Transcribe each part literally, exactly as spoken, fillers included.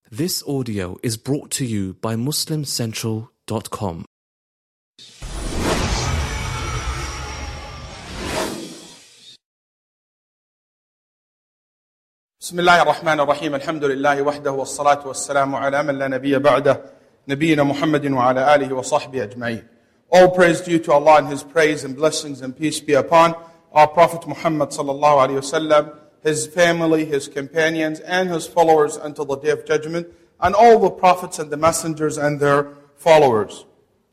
This audio is brought to you by Muslim Central dot com. بسم الله الرحمن الرحيم الحمد لله وحده والصلاة والسلام على من لا نبي بعده نبينا محمد وعلى آله وصحبه أجمعين. All praise due to Allah and His praise and blessings and peace be upon our Prophet Muhammad sallallahu alaihi wasallam, his family, his companions, and his followers until the day of judgment, and all the prophets and the messengers and their followers.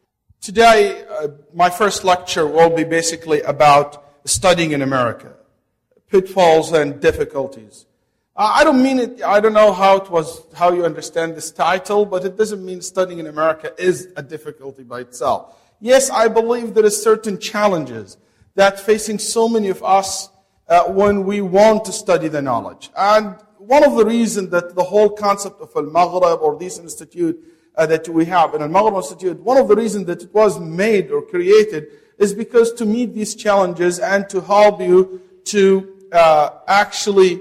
Today, uh, my first lecture will be basically about studying in America, pitfalls and difficulties. Uh, I don't mean it, I don't know how it was, how you understand this title, but it doesn't mean studying in America is a difficulty by itself. Yes, I believe there are certain challenges that facing so many of us uh, when we want to study the knowledge. And one of the reasons that the whole concept of Al-Maghrib or this institute uh, that we have in Al-Maghrib Institute, one of the reasons that it was made or created is because to meet these challenges and to help you to uh, actually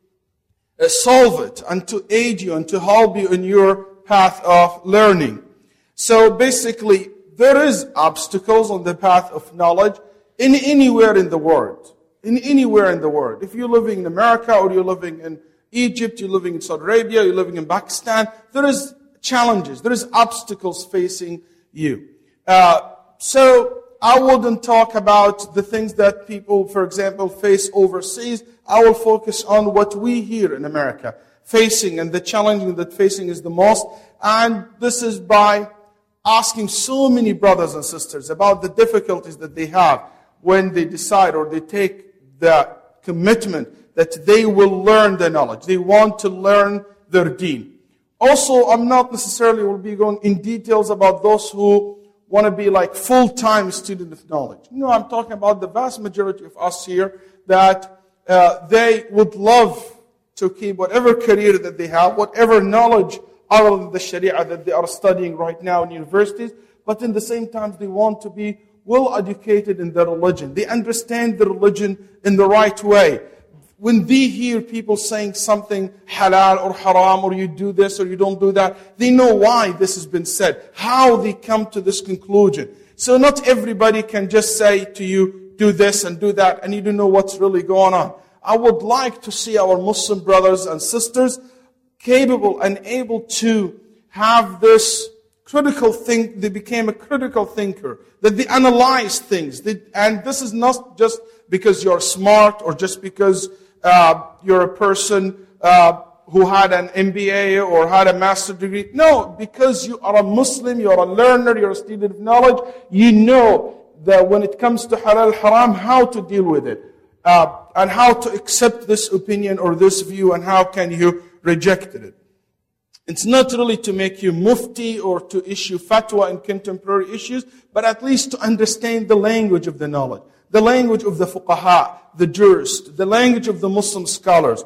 uh, solve it and to aid you and to help you in your path of learning. So basically, there is obstacles on the path of knowledge in anywhere in the world. In anywhere in the world. If you're living in America or you're living in Egypt, you're living in Saudi Arabia, you're living in Pakistan, there is challenges, there is obstacles facing you. Uh, so I wouldn't talk about the things that people, for example, face overseas. I will focus on what we here in America facing, and the challenge that facing is the most. And this is by asking so many brothers and sisters about the difficulties that they have when they decide or they take the commitment that they will learn the knowledge. They want to learn their deen. Also, I'm not necessarily will be going in details about those who want to be like full-time student of knowledge. No, I'm talking about the vast majority of us here that uh, they would love to keep whatever career that they have, whatever knowledge other than the Sharia that they are studying right now in universities, but in the same time they want to be well educated in their religion. They understand the religion in the right way. When they hear people saying something halal or haram, or you do this or you don't do that, they know why this has been said, how they come to this conclusion. So not everybody can just say to you, do this and do that, and you don't know what's really going on. I would like to see our Muslim brothers and sisters capable and able to have this critical think. They became a critical thinker, that they analyze things. They, and this is not just because you're smart or just because uh, you're a person uh, who had an M B A or had a master's degree. No, because you are a Muslim, you're a learner, you're a student of knowledge, you know that when it comes to halal, haram, how to deal with it. Uh, and how to accept this opinion or this view, and how can you reject it. It's not really to make you mufti or to issue fatwa in contemporary issues, but at least to understand the language of the knowledge, the language of the fuqaha, the jurists, the language of the Muslim scholars.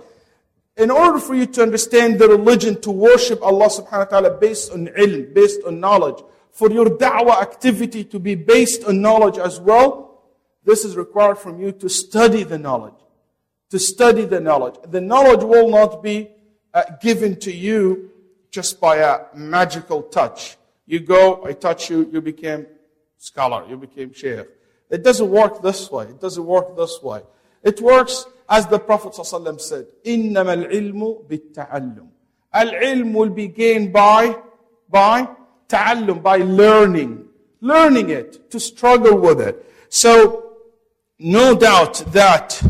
In order for you to understand the religion, to worship Allah subhanahu wa ta'ala based on ilm, based on knowledge, for your da'wah activity to be based on knowledge as well, this is required from you to study the knowledge. To study the knowledge. The knowledge will not be uh, given to you just by a magical touch. You go, I touch you, you became scholar, you became shaykh. It doesn't work this way. It doesn't work this way. It works as the Prophet ﷺ said, إِنَّمَا الْعِلْمُ بِالتَّعَلُّمِ. Al-ilm will be gained by, by ta'allum, by learning. Learning it, to struggle with it. So, no doubt that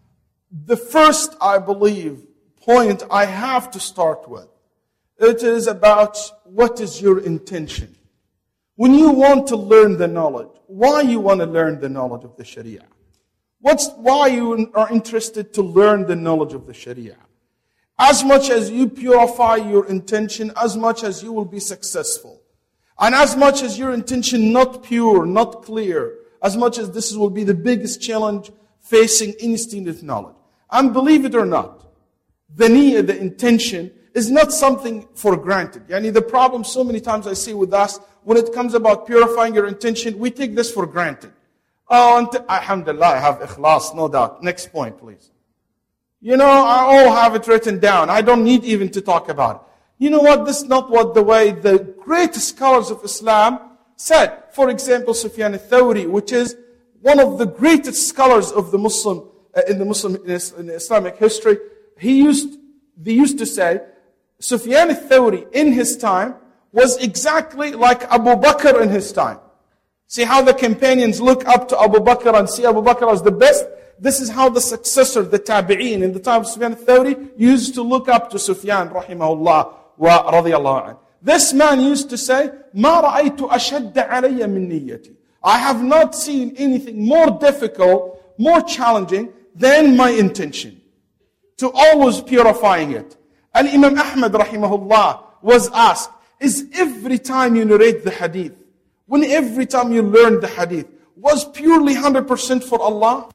the first, I believe, point I have to start with, it is about what is your intention. When you want to learn the knowledge, why you want to learn the knowledge of the Sharia? What's, why you are interested to learn the knowledge of the Sharia? As much as you purify your intention, as much as you will be successful. And as much as your intention not pure, not clear, as much as this will be the biggest challenge facing any student of knowledge. And believe it or not, the niyyah, the intention, is not something for granted. Yani the problem so many times I see with us, when it comes about purifying your intention, we take this for granted. Oh, and alhamdulillah, I have ikhlas, no doubt. Next point, please. You know, I all have it written down. I don't need even to talk about it. You know what? This is not what the way the great scholars of Islam said. For example, Sufyan al-Thawri, which is one of the greatest scholars of the Muslim uh, in the Muslim in, in Islamic history, he used they used to say Sufyan al-Thawri in his time was exactly like Abu Bakr in his time. See how the companions look up to Abu Bakr and see Abu Bakr as the best? This is how the successor, the tabi'een in the time of Sufyan al-Thawri used to look up to Sufyan rahimahullah wa radiyallahu anhu. This man used to say, مَا رَأَيْتُ أَشَدَّ عَلَيَّ مِن نِيَّتِي. I have not seen anything more difficult, more challenging than my intention. To always purifying it. And Imam Ahmad rahimahullah was asked, is every time you narrate the hadith, when every time you learn the hadith, was purely one hundred percent for Allah?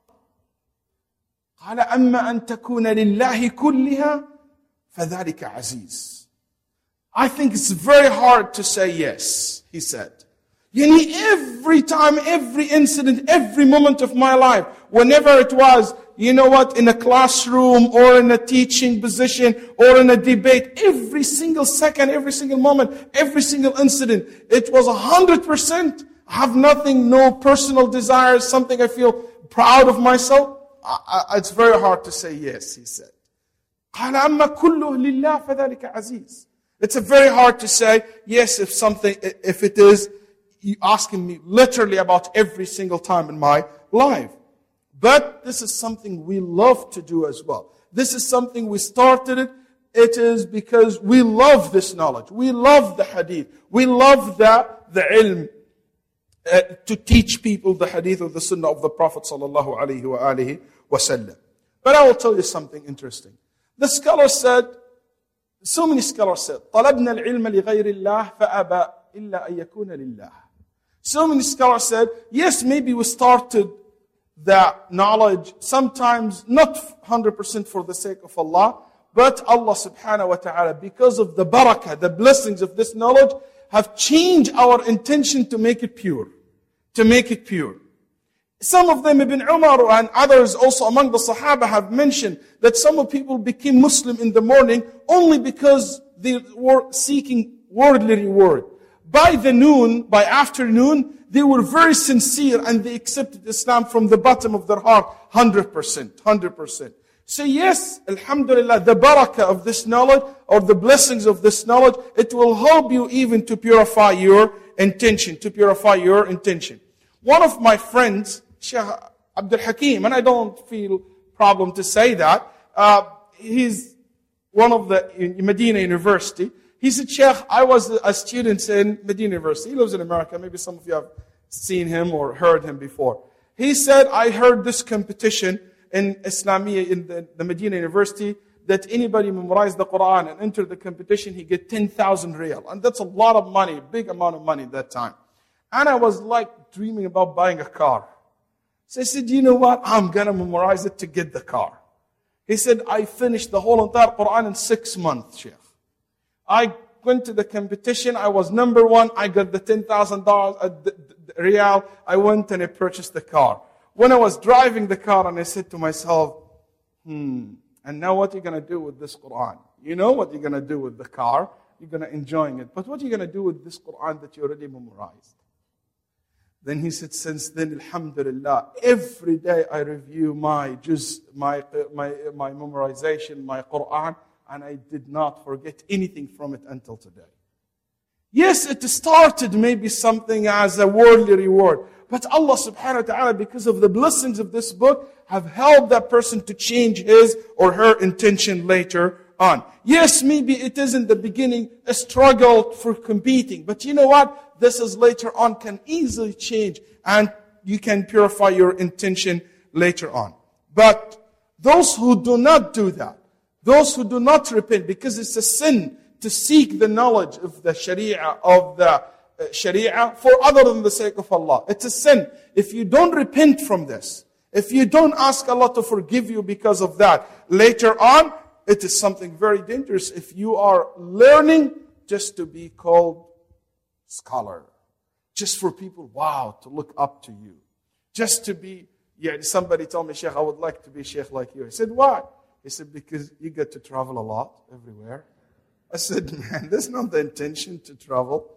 قال أما أن تكون لله كلها فذلك عزيز. I think it's very hard to say yes, he said. You need every time, every incident, every moment of my life, whenever it was, you know what, in a classroom or in a teaching position or in a debate, every single second, every single moment, every single incident, it was a hundred percent. I have nothing, no personal desires, something I feel proud of myself. I, I, it's very hard to say yes, he said. قال أما كله لله فذلك عزيز. It's a very hard to say yes if something, if it is you asking me literally about every single time in my life. But this is something we love to do as well. This is something we started it. It is because we love this knowledge. We love the hadith. We love the, the ilm. Uh, to teach people the hadith of the sunnah of the Prophet sallallahu alaihi wa alihi wasallam. But I will tell you something interesting. The scholar said, so many scholars said, طلبنا العلم لغير الله فأبى إلا أن يكون لله. So many scholars said, yes, maybe we started the knowledge sometimes not one hundred percent for the sake of Allah, but Allah subhanahu wa ta'ala, because of the barakah, the blessings of this knowledge, have changed our intention to make it pure. To make it pure. Some of them, Ibn Umar and others also among the Sahaba have mentioned that some of people became Muslim in the morning only because they were seeking worldly reward. By the noon, by afternoon, they were very sincere and they accepted Islam from the bottom of their heart, one hundred percent, one hundred percent. So yes, alhamdulillah, the barakah of this knowledge, or the blessings of this knowledge, it will help you even to purify your intention, to purify your intention. One of my friends, Sheikh Abdul Hakim, and I don't feel problem to say that, uh, he's one of the, in Medina University. He said, Sheikh, I was a student in Medina University. He lives in America. Maybe some of you have seen him or heard him before. He said, I heard this competition in Islamiyah in the, the Medina University, that anybody memorize the Quran and enter the competition, he get ten thousand riyal. And that's a lot of money, big amount of money at that time. And I was like dreaming about buying a car. So I said, you know what? I'm going to memorize it to get the car. He said, I finished the whole entire Quran in six months, Sheikh. I went to the competition. I was number one. I got the ten thousand dollars uh, riyal. I went and I purchased the car. When I was driving the car and I said to myself, hmm, and now what are you going to do with this Quran? You know what you're going to do with the car. You're going to enjoy it. But what are you going to do with this Quran that you already memorized? Then he said, since then, alhamdulillah, every day I review my juz, my, my, my memorization, my Quran, and I did not forget anything from it until today. Yes, it started maybe something as a worldly reward. But Allah subhanahu wa ta'ala, because of the blessings of this book, have helped that person to change his or her intention later on. Yes, maybe it is in the beginning a struggle for competing. But you know what? This is later on can easily change. And you can purify your intention later on. But those who do not do that, those who do not repent, because it's a sin to seek the knowledge of the Sharia, of the Sharia for other than the sake of Allah. It's a sin. If you don't repent from this, if you don't ask Allah to forgive you because of that, later on, it is something very dangerous if you are learning just to be called scholar. Just for people, wow, to look up to you. Just to be, yeah, somebody told me, Sheikh, I would like to be Sheikh like you. I said, why? He said, because you get to travel a lot everywhere. I said, man, that's not the intention to travel.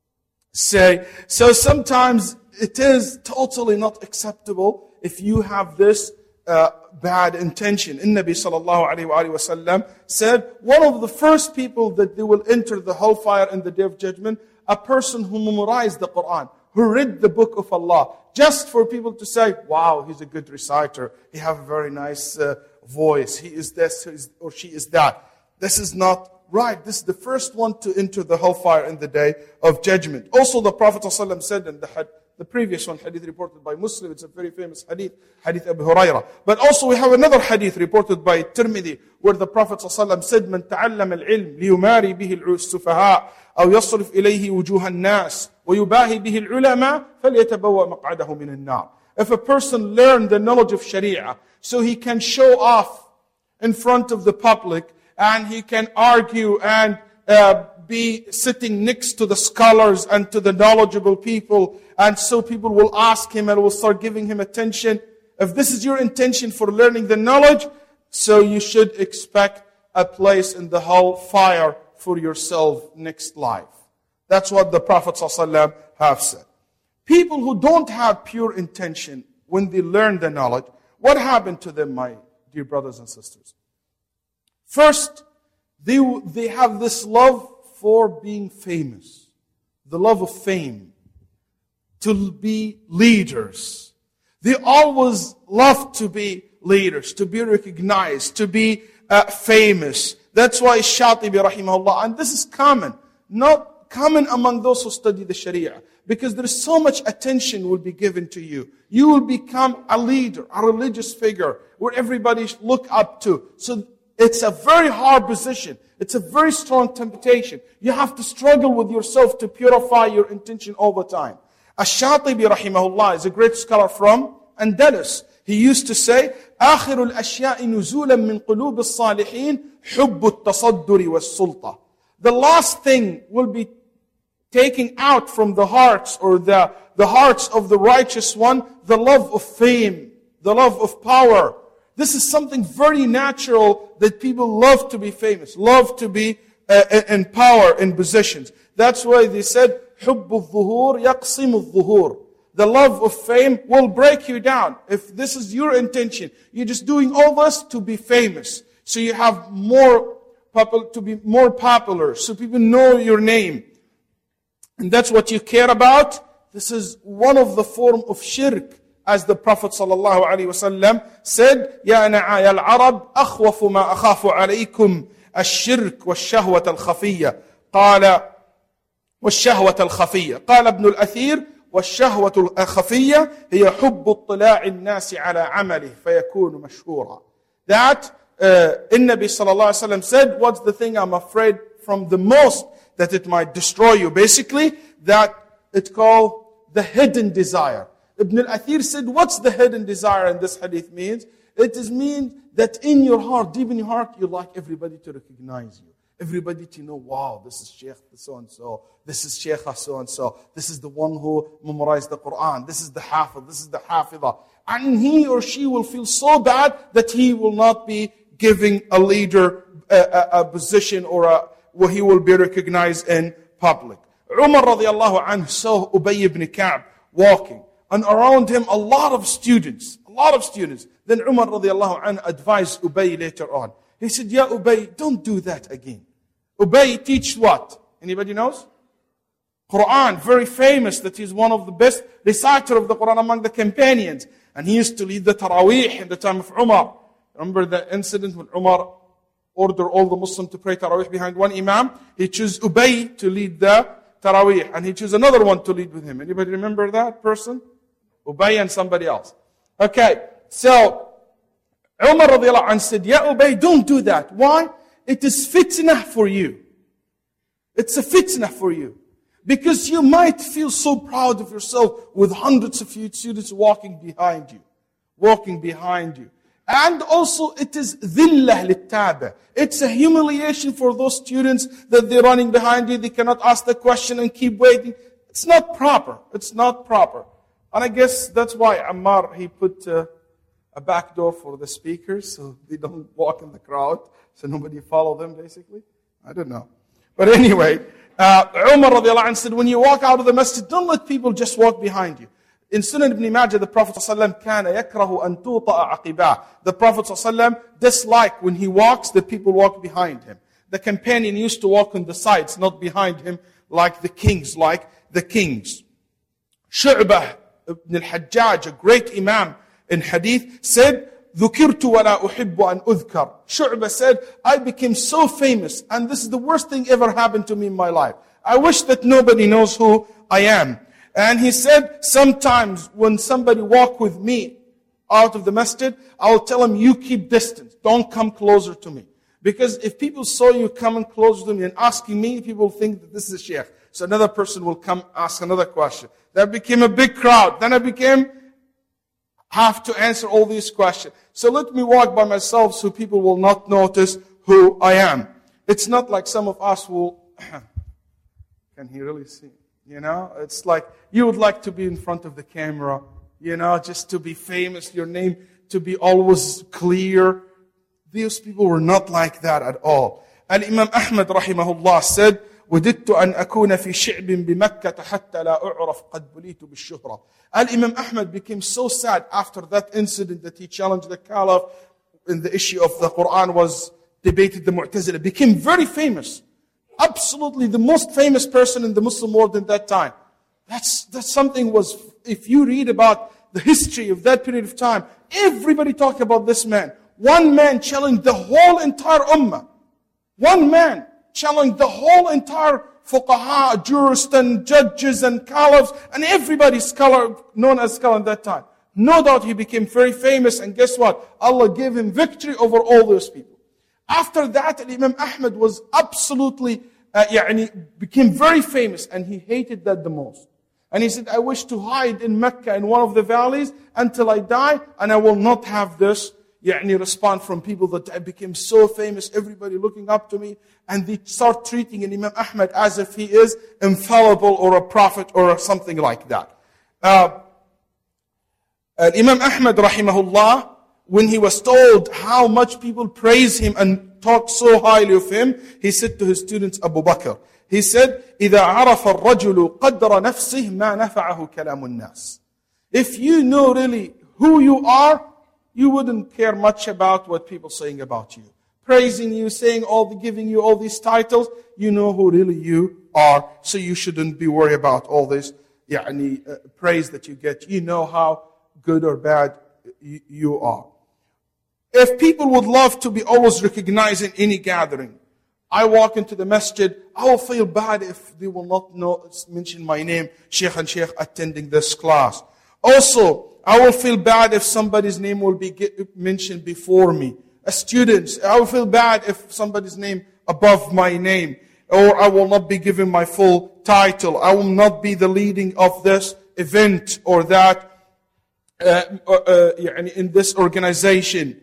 Say, so sometimes it is totally not acceptable if you have this uh, bad intention. In Nabi sallallahu alayhi wa sallam said, one of the first people that they will enter the hellfire in the Day of Judgment, a person who memorized the Quran, who read the book of Allah, just for people to say, wow, he's a good reciter, he have a very nice uh, voice, he is this or she is that. This is not right. This is the first one to enter the hellfire in the Day of Judgment. Also, the Prophet ﷺ said in the, the previous one, hadith reported by Muslim, it's a very famous hadith, hadith Abu Hurairah. But also we have another hadith reported by Tirmidhi, where the Prophet ﷺ said, من تعلم العلم ليماري به السفهاء أو يصرف إليه وجوه الناس ويباهي به العلماء فليتبوأ مقعده من النار. If a person learned the knowledge of Sharia, so he can show off in front of the public, and he can argue and uh, be sitting next to the scholars and to the knowledgeable people, and so people will ask him and will start giving him attention. If this is your intention for learning the knowledge, so you should expect a place in the hell fire for yourself next life. That's what the Prophet ﷺ have said. People who don't have pure intention when they learn the knowledge, what happened to them, my dear brothers and sisters? First, they, they have this love for being famous, the love of fame, to be leaders. They always love to be leaders, to be recognized, to be uh, famous. That's why Shatibi rahimahullah, and this is common, not common among those who study the Sharia, because there is so much attention will be given to you. You will become a leader, a religious figure, where everybody look up to. So it's a very hard position. It's a very strong temptation. You have to struggle with yourself to purify your intention all the time. Ash-Shatibi rahimahullah is a great scholar from Andalus. He used to say, آخر الأشياء نزولا من قلوب الصالحين حب التصدر والسلطة. The last thing will be taking out from the hearts or the, the hearts of the righteous one, the love of fame, the love of power. This is something very natural that people love to be famous, love to be uh, in power, in positions. That's why they said, حب الظهور يقسم الظهور. The love of fame will break you down. If this is your intention, you're just doing all this to be famous. So you have more to be more popular, so people know your name. And that's what you care about. This is one of the form of shirk. As the Prophet sallallahu alaihi wasallam said, يا نعايا العرب أخوف ما أخاف عليكم الشرك والشهوة الخفية. قال والشهوة الخفية. قال ابن الأثير والشهوة الخفية هي حب اطلاع الناس على عمله فيكون مشهورا. That uh, Nabi sallallahu alaihi wasallam said, what's the thing I'm afraid from the most that it might destroy you? Basically, that it's called the hidden desire. Ibn al-Athir said, what's the hidden desire in this hadith means? It is means that in your heart, deep in your heart, you like everybody to recognize you. Everybody to know, wow, this is Sheikh so-and-so. This is Sheikh so-and-so. This is the one who memorized the Quran. This is the Hafiz. This is the Hafidah. And he or she will feel so bad that he will not be giving a leader a, a, a position or a, where he will be recognized in public. Umar radiallahu anhu saw Ubay ibn Ka'b walking. And around him, a lot of students, a lot of students. Then Umar radiallahu anhu advised Ubay later on. He said, Ya Ubay, don't do that again. Ubay teach what? Anybody knows? Quran, very famous that he's one of the best reciter of the Quran among the companions. And he used to lead the Taraweeh in the time of Umar. Remember the incident when Umar ordered all the Muslims to pray Taraweeh behind one Imam? He chose Ubay to lead the Taraweeh. And he chose another one to lead with him. Anybody remember that person? Ubay and somebody else. Okay, so Umar radiallahu anhu said, Ya Ubay, don't do that. Why? It is fitnah for you. It's a fitnah for you. Because you might feel so proud of yourself with hundreds of students walking behind you. Walking behind you. And also it is dhillah littaba. It's a humiliation for those students that they're running behind you. They cannot ask the question and keep waiting. It's not proper. It's not proper. And I guess that's why Ammar, he put uh, a back door for the speakers so they don't walk in the crowd, so nobody follow them basically. I don't know. But anyway, uh, Umar radiallahu anhu said, when you walk out of the masjid, don't let people just walk behind you. In Sunan ibn Majah, the Prophet ﷺ كَانَ يَكْرَهُ أَن تُوطَأَ عَقِبَاهُ. The Prophet ﷺ disliked when he walks that people walk behind him. The companion used to walk on the sides, not behind him, like the kings, like the kings. Shu'bah ibn al-Hajjaj, a great imam in hadith, said, ذُكِرْتُ وَلَا أُحِبُّ أَنْ أُذْكَرْ. Shu'bah said, I became so famous, and this is the worst thing ever happened to me in my life. I wish that nobody knows who I am. And he said, sometimes when somebody walk with me out of the masjid, I will tell him, you keep distance. Don't come closer to me. Because if people saw you coming closer to me and asking me, people think that this is a sheikh. So another person will come ask another question. That became a big crowd. Then I became, have to answer all these questions. So let me walk by myself so people will not notice who I am. It's not like some of us will, can he really see? You know, it's like you would like to be in front of the camera, you know, just to be famous, your name to be always clear. These people were not like that at all. And Imam Ahmad rahimahullah said, وَدِدْتُ أَنْ أَكُونَ فِي شِعْبٍ بِمَكَّةَ حَتَّى لَا أُعْرَفْ قَدْ بُلِيتُ بِالشُّهْرَةِ. And Imam Ahmad became so sad after that incident that he challenged the Caliph in the issue of the Quran was debated, the Mu'tazila, became very famous. Absolutely the most famous person in the Muslim world in that time. That's, that's something was, if you read about the history of that period of time, everybody talked about this man. One man challenged the whole entire ummah. One man challenged the whole entire fuqaha, jurists and judges and caliphs and everybody scholar, known as scholar at that time. No doubt he became very famous, and guess what? Allah gave him victory over all those people. After that, Imam Ahmad was absolutely, uh, يعني, became very famous, and he hated that the most. And he said, I wish to hide in Mecca in one of the valleys until I die, and I will not have this يعني, respond from people that I became so famous, everybody looking up to me, and they start treating Imam Ahmad as if he is infallible or a prophet or something like that. Uh, uh, Imam Ahmad rahimahullah, when he was told how much people praise him and talk so highly of him, he said to his students, Abu Bakr, he said, إِذَا عَرَفَ الرَّجُلُ قَدْرَ نَفْسِهِ مَا نَفَعَهُ كَلَامُ النَّاسِ. If you know really who you are, you wouldn't care much about what people are saying about you. Praising you, saying all the, giving you all these titles, you know who really you are, so you shouldn't be worried about all this يعني, uh, praise that you get. You know how good or bad you, you are. If people would love to be always recognized in any gathering, I walk into the masjid, I will feel bad if they will not know, mention my name, Sheikh and Sheikh attending this class. Also, I will feel bad if somebody's name will be get, mentioned before me. As students, I will feel bad if somebody's name above my name. Or I will not be given my full title. I will not be the leading of this event or that uh, uh, in this organization.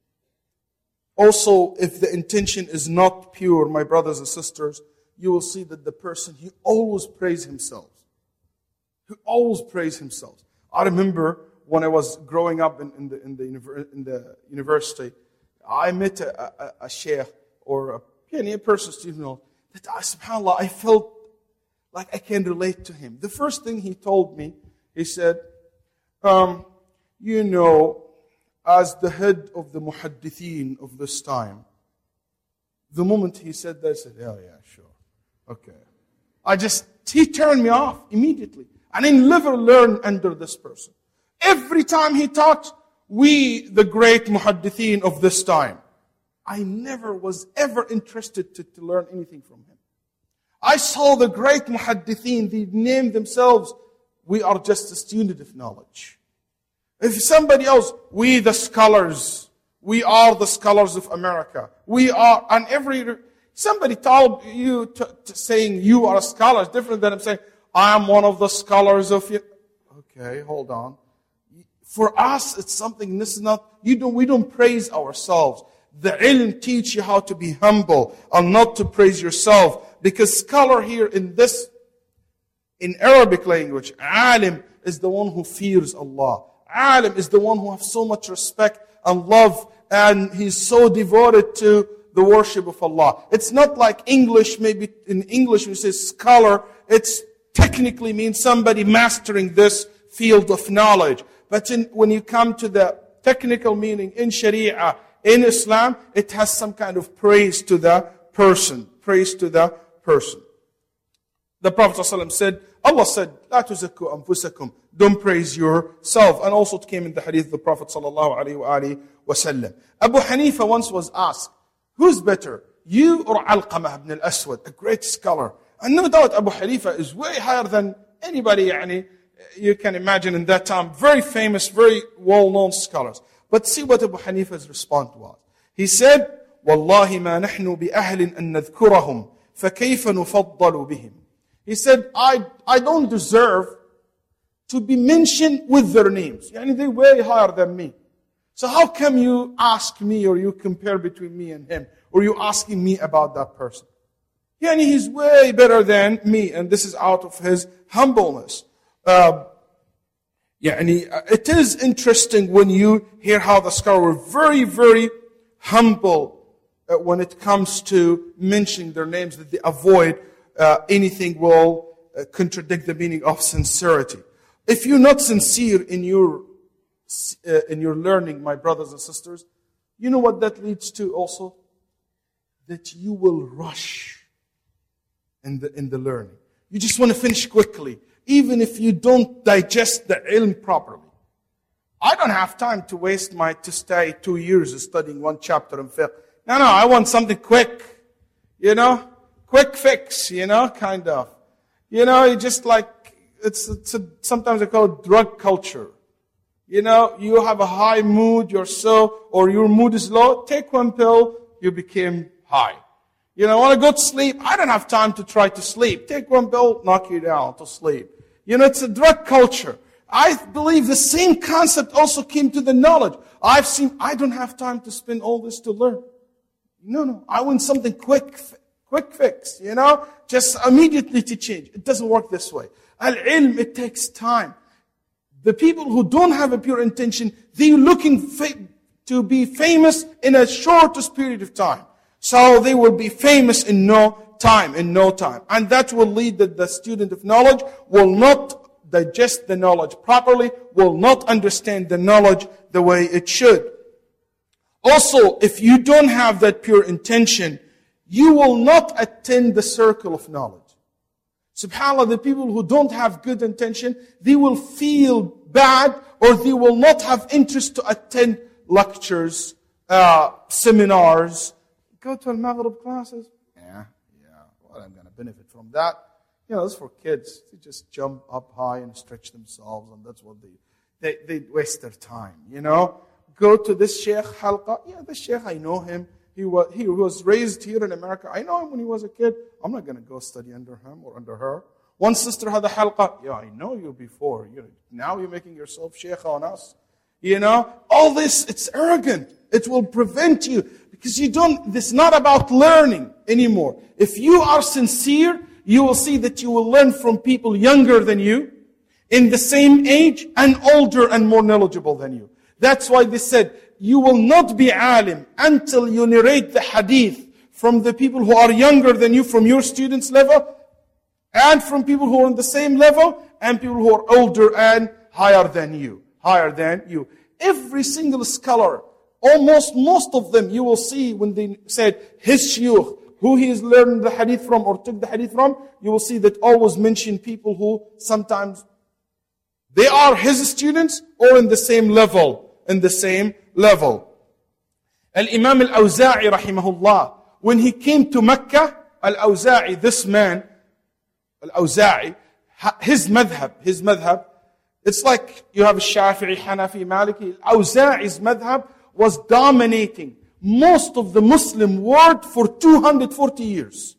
Also, if the intention is not pure, my brothers and sisters, you will see that the person, he always praise himself. He always praise himself. I remember when I was growing up in, in, the, in, the, in the university, I met a, a, a sheikh or a, yeah, a person, you know, that I, subhanAllah, I felt like I can relate to him. The first thing he told me, he said, um, you know, as the head of the muhaddithin of this time, the moment he said that, I said, oh yeah, sure, okay. I just, he turned me off immediately. I didn't never learn under this person. Every time he talked, we, the great muhaddithin of this time, I never was ever interested to, to learn anything from him. I saw the great muhaddithin, they named themselves, we are just a student of knowledge. If somebody else, we the scholars, we are the scholars of America. We are, and every, somebody told you, to, to saying you are a scholar is different than I'm saying, I am one of the scholars of you. Okay, hold on. For us, it's something, this is not, you don't, we don't praise ourselves. The ilm teach you how to be humble and not to praise yourself. Because scholar here in this, in Arabic language, alim is the one who fears Allah. Alim is the one who has so much respect and love, and he's so devoted to the the worship of Allah. It's not like English, maybe in English we say scholar, it's technically means somebody mastering this field of knowledge. But in, when you come to the technical meaning in Sharia, in Islam, it has some kind of praise to the person. Praise to the person. The Prophet ﷺ said, Allah said, لا تزكوا أنفسكم. Don't praise yourself. And also it came in the hadith of the Prophet ﷺ. Abu Hanifa once was asked, who's better, you or Alqamah ibn al-Aswad, a great scholar? And no doubt Abu Hanifa is way higher than anybody يعني, you can imagine in that time. Very famous, very well-known scholars. But see what Abu Hanifa's response was. He said, وَاللَّهِ مَا نَحْنُ بِأَهْلٍ أَن نَذْكُرَهُمْ فَكَيْفَ نُفَضَّلُ بِهِمْ. He said, I, I don't deserve to be mentioned with their names. Yani they're way higher than me. So how come you ask me or you compare between me and him? Or you asking me about that person? Yani he's way better than me. And this is out of his humbleness. Uh, yani, it is interesting when you hear how the scholars were very, very humble uh, when it comes to mentioning their names, that they avoid uh, anything will uh, contradict the meaning of sincerity. If you're not sincere in your uh, in your learning, my brothers and sisters, you know what that leads to also? That you will rush in the in the learning. You just want to finish quickly, even if you don't digest the ilm properly. I don't have time to waste my, to stay two years studying one chapter in fiqh. No, no, I want something quick. You know? Quick fix, you know, kind of. You know, you just like, it's, it's a, sometimes I call it drug culture. You know, you have a high mood, you're so, or your mood is low, take one pill, you became high. You know, want to go to sleep? I don't have time to try to sleep. Take one pill, knock you down to sleep. You know, it's a drug culture. I believe the same concept also came to the knowledge. I've seen, I don't have time to spend all this to learn. No, no, I want something quick, quick fix, you know, just immediately to change. It doesn't work this way. Al-ilm, it takes time. The people who don't have a pure intention, they're looking fa- to be famous in a shortest period of time. So they will be famous in no time, in no time. And that will lead that the student of knowledge will not digest the knowledge properly, will not understand the knowledge the way it should. Also, if you don't have that pure intention, you will not attend the circle of knowledge. SubhanAllah, the people who don't have good intention, they will feel bad or they will not have interest to attend lectures, uh, seminars. Go to al-Maghrib classes. Yeah, yeah, well, I'm going to benefit from that. You know, it's for kids. They just jump up high and stretch themselves, and that's what they, they, they waste their time, you know. Go to this Sheikh Halqa. Yeah, this Sheikh, I know him. He was, he was raised here in America. I know him when he was a kid. I'm not going to go study under him or under her. One sister had a halqa. Yeah, I know you before. You, now you're making yourself Sheikh on us. You know, all this, it's arrogant. It will prevent you because you don't, this is not about learning anymore. If you are sincere, you will see that you will learn from people younger than you, in the same age, and older and more knowledgeable than you. That's why they said, you will not be alim until you narrate the hadith from the people who are younger than you, from your students' level, and from people who are on the same level, and people who are older and higher than you. Higher than you. Every single scholar, almost most of them, you will see when they said his shuyukh, who he is learning the hadith from or took the hadith from, you will see that always mention people who sometimes they are his students or in the same level, in the same level. Al-Imam al-Awza'i rahimahullah, when he came to Mecca, al-Awza'i, this man, al-Awza'i, his madhab, his madhab, it's like you have Shafi'i, Hanafi, Maliki. Al-Awza'i's madhab was dominating most of the Muslim world for two hundred forty years.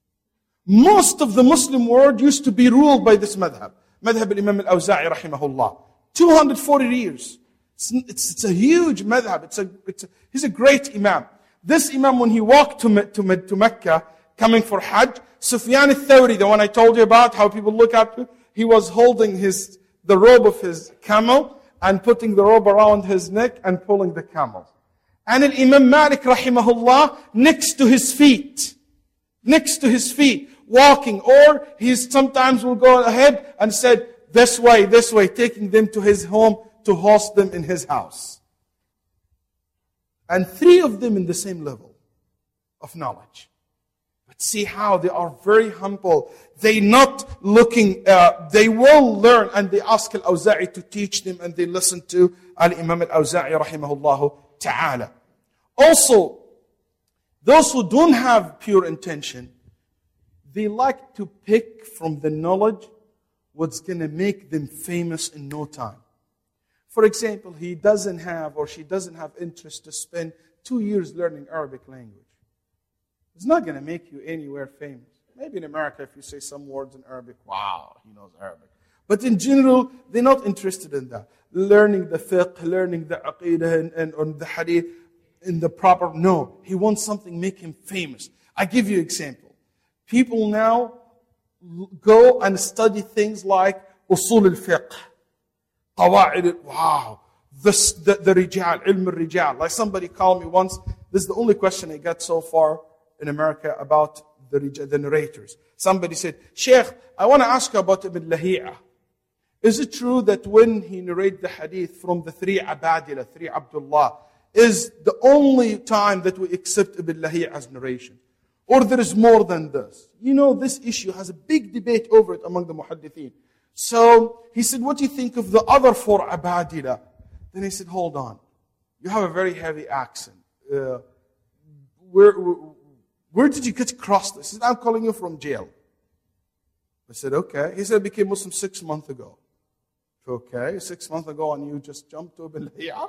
Most of the Muslim world used to be ruled by this madhab. Madhab al-Imam al-Awza'i rahimahullah. two hundred forty years. It's, it's, it's a huge madhab. It's a, it's a, he's a great imam. This imam, when he walked to, to, to Mecca, coming for Hajj, Sufyan al-Thawri, the one I told you about, how people look up to, he was holding his the robe of his camel and putting the robe around his neck and pulling the camel. And Imam Malik rahimahullah next to his feet. Next to his feet. Walking. Or he sometimes will go ahead and said, this way, this way, taking them to his home to host them in his house. And three of them in the same level of knowledge. But see how they are very humble. They not looking, uh, they will learn, and they ask Al-Awza'i to teach them, and they listen to Al-Imam Al-Awza'i rahimahullah ta'ala. Also, those who don't have pure intention, they like to pick from the knowledge what's going to make them famous in no time. For example, he doesn't have or she doesn't have interest to spend two years learning Arabic language. It's not going to make you anywhere famous. Maybe in America, if you say some words in Arabic, wow, he knows Arabic. But in general, they're not interested in that. Learning the fiqh, learning the aqidah and, and, and the hadith in the proper, no. He wants something make him famous. I give you an example. People now go and study things like usul al-fiqh. Qawa'id, wow. This, the, the rijal, ilm al-rijal. Like somebody called me once, this is the only question I got so far in America about the, the narrators. Somebody said, Sheikh, I want to ask you about Ibn Lahi'a. Is it true that when he narrated the hadith from the three Abadila, three Abdullah, is the only time that we accept Ibn Lahi'a's narration? Or there is more than this? You know, this issue has a big debate over it among the muhaddithin. So he said, what do you think of the other four Abadila? Then he said, hold on. You have a very heavy accent. Uh, where, where, where did you get across this? He said, I'm calling you from jail. I said, okay. He said, I became Muslim six months ago. Okay, six months ago and you just jumped to Ibn Lahi'a?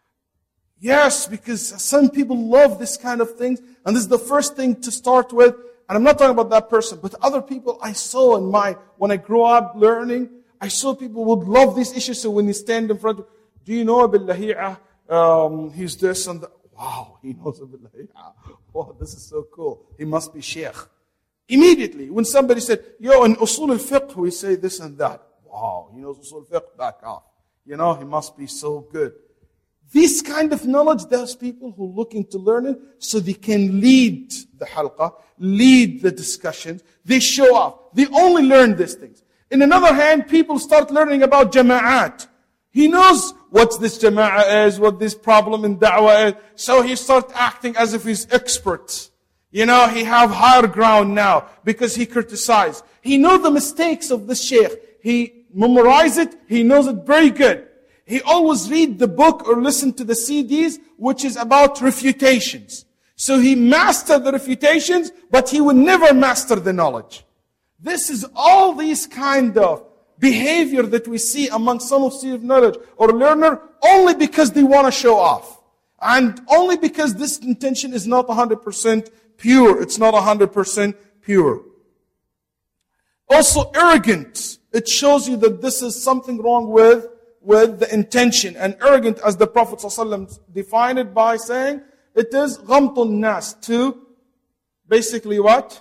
Yes, because some people love this kind of things. And this is the first thing to start with. And I'm not talking about that person, but other people I saw in my, when I grew up learning, I saw people would love these issues. So when you stand in front of, do you know Ibn Lahi'a? Um, he's this and that. Wow, he knows Ibn Lahi'a. Wow, this is so cool. He must be Sheikh. Immediately, when somebody said, yo, in Usul al-Fiqh, we say this and that. Wow, he knows Usul al-Fiqh, back off. You know, he must be so good. This kind of knowledge, there's people who are looking to learn it so they can lead the halqa, lead the discussions. They show off. They only learn these things. In another hand, people start learning about jama'at. He knows what this jama'ah is, what this problem in da'wah is. So he starts acting as if he's expert. You know, he have higher ground now because he criticized. He knows the mistakes of the sheikh. He memorized it. He knows it very good. He always read the book or listen to the C Ds, which is about refutations. So he mastered the refutations, but he will never master the knowledge. This is all these kind of behavior that we see among some of students of knowledge or learner only because they want to show off. And only because this intention is not one hundred percent pure. It's not one hundred percent pure. Also arrogant. It shows you that this is something wrong with with the intention. And arrogant, as the Prophet ﷺ defined it by saying, it is ghamtun nas, to basically what?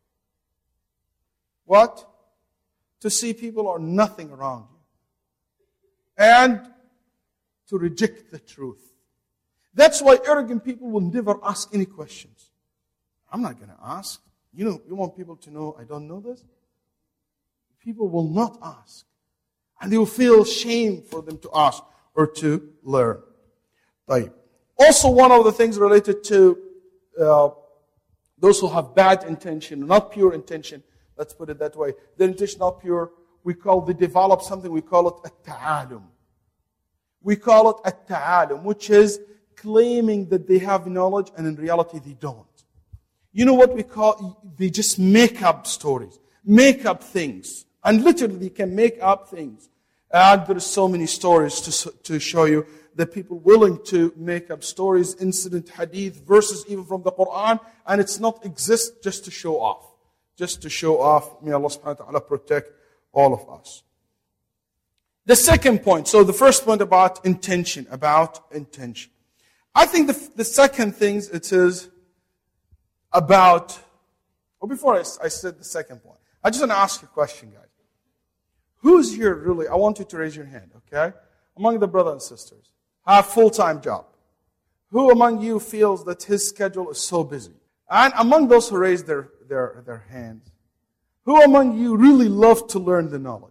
What? To see people are nothing around you. And to reject the truth. That's why arrogant people will never ask any questions. I'm not going to ask. You know, you want people to know I don't know this? People will not ask. And they will feel shame for them to ask or to learn. طيب. Also, one of the things related to uh, those who have bad intention, not pure intention, let's put it that way. Their intention not pure, we call, they develop something, we call it at-ta'alum. We call it at-ta'alum, which is claiming that they have knowledge and in reality they don't. You know what we call, they just make up stories, make up things. And literally, they can make up things. And there are so many stories to, to show you that people willing to make up stories, incident, hadith, verses even from the Quran, and it's not exist just to show off. Just to show off. May Allah subhanahu wa ta'ala protect all of us. The second point, so the first point about intention, about intention. I think the, the second thing it is about, well before I, I said the second point, I just want to ask you a question, guys. Who's here really, I want you to raise your hand, okay? Among the brothers and sisters, have full-time job. Who among you feels that his schedule is so busy? And among those who raised their, their, their hands, who among you really love to learn the knowledge?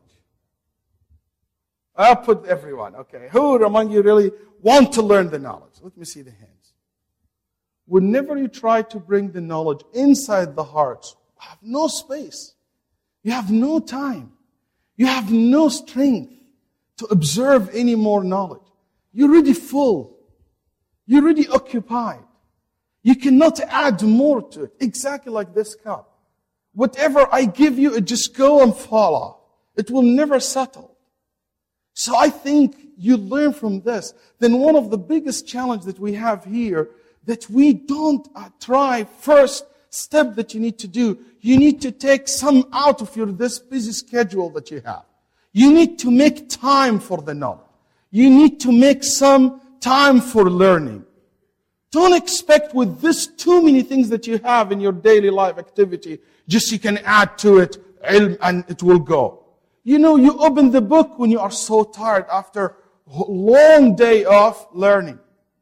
I'll put everyone, okay. Who among you really want to learn the knowledge? Let me see the hands. Whenever you try to bring the knowledge inside the hearts, you have no space. You have no time. You have no strength to observe any more knowledge. You're already full. You're already occupied. You cannot add more to it. Exactly like this cup. Whatever I give you, it just go and fall off. It will never settle. So I think you learn from this. Then one of the biggest challenges that we have here, that we don't uh, try first step that you need to do. You need to take some out of your this busy schedule that you have. You need to make time for the knowledge. You need to make some time for learning. Don't expect with this too many things that you have in your daily life activity, just you can add to it ilm and it will go. You know, you open the book when you are so tired after a long day of learning.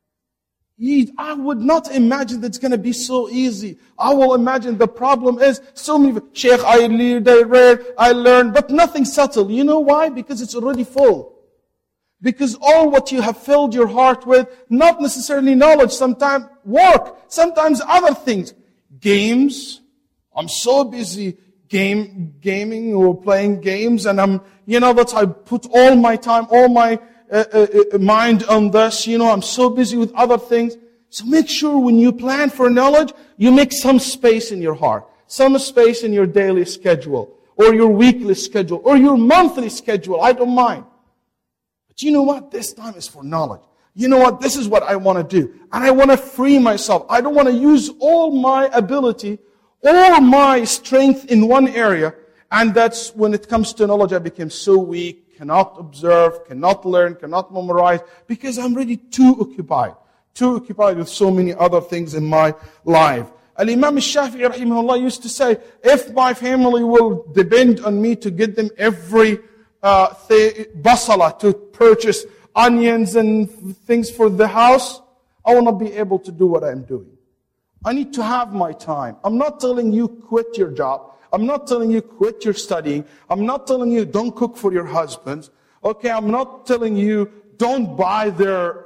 I would not imagine that it's going to be so easy. I will imagine the problem is so many, Sheikh, I read, I read, I learned, but nothing settled. You know why? Because it's already full. Because all what you have filled your heart with, not necessarily knowledge, sometimes work, sometimes other things. Games. I'm so busy game, gaming or playing games, and I'm, you know, that I put all my time, all my uh, uh, mind on this. You know, I'm so busy with other things. So make sure when you plan for knowledge, you make some space in your heart, some space in your daily schedule, or your weekly schedule, or your monthly schedule. I don't mind. But you know what? This time is for knowledge. You know what? This is what I want to do. And I want to free myself. I don't want to use all my ability, all my strength in one area. And that's when it comes to knowledge, I became so weak, cannot observe, cannot learn, cannot memorize, because I'm really too occupied. Too occupied with so many other things in my life. Al-Imam al-Shafi'i rahimahullah used to say, if my family will depend on me to get them every uh, th- basala to purchase onions and things for the house, I will not be able to do what I'm doing. I need to have my time. I'm not telling you quit your job. I'm not telling you quit your studying. I'm not telling you don't cook for your husbands. Okay, I'm not telling you don't buy their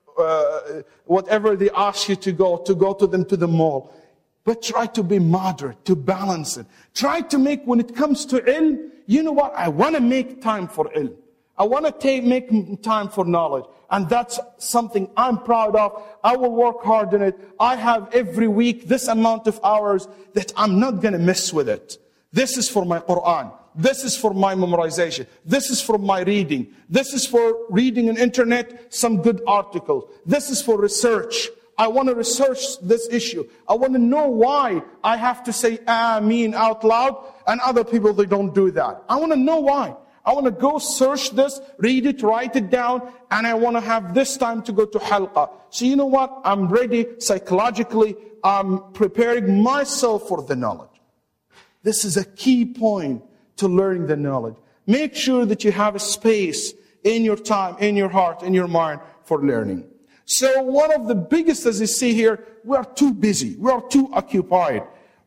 uh, whatever they ask you to go, to go to them to the mall. But try to be moderate, to balance it. Try to make, when it comes to ilm, you know what? I want to make time for ilm. I want to take, make time for knowledge. And that's something I'm proud of. I will work hard on it. I have every week this amount of hours that I'm not going to mess with it. This is for my Quran. This is for my memorization. This is for my reading. This is for reading on internet, some good articles. This is for research. I want to research this issue. I want to know why I have to say Ameen out loud and other people, they don't do that. I want to know why. I want to go search this, read it, write it down, and I want to have this time to go to halqa. So you know what? I'm ready psychologically. I'm preparing myself for the knowledge. This is a key point to learning the knowledge. Make sure that you have a space in your time, in your heart, in your mind for learning. So one of the biggest, as you see here, we are too busy. We are too occupied.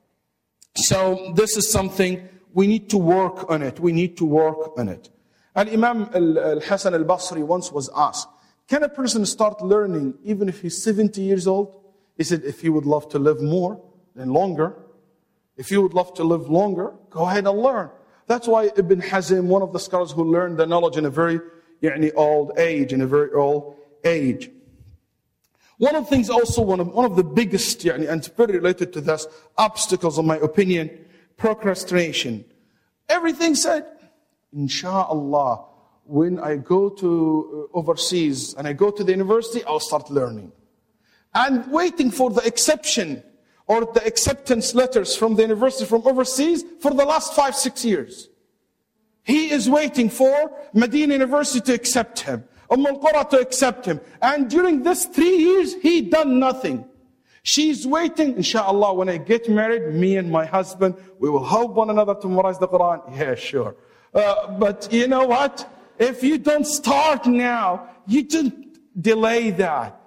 So this is something we need to work on it. We need to work on it. And Imam al-Hasan al-Basri once was asked, can a person start learning even if he's seventy years old? He said, if he would love to live more and longer, if you would love to live longer, go ahead and learn. That's why Ibn Hazm, one of the scholars who learned the knowledge in a very يعني, old age, in a very old age. One of the things also, one of, one of the biggest, يعني, and very related to this, obstacles in my opinion, procrastination. Everything said, Insha'Allah, when I go to overseas and I go to the university, I'll start learning. And waiting for the exception or the acceptance letters from the university from overseas for the last five, six years. He is waiting for Medina University to accept him. Umm al-Qura to accept him. And during this three years, he done nothing. She's waiting, inshallah, when I get married, me and my husband, we will help one another to memorize the Quran. Yeah, sure. Uh, but you know what? If you don't start now, you don't delay that.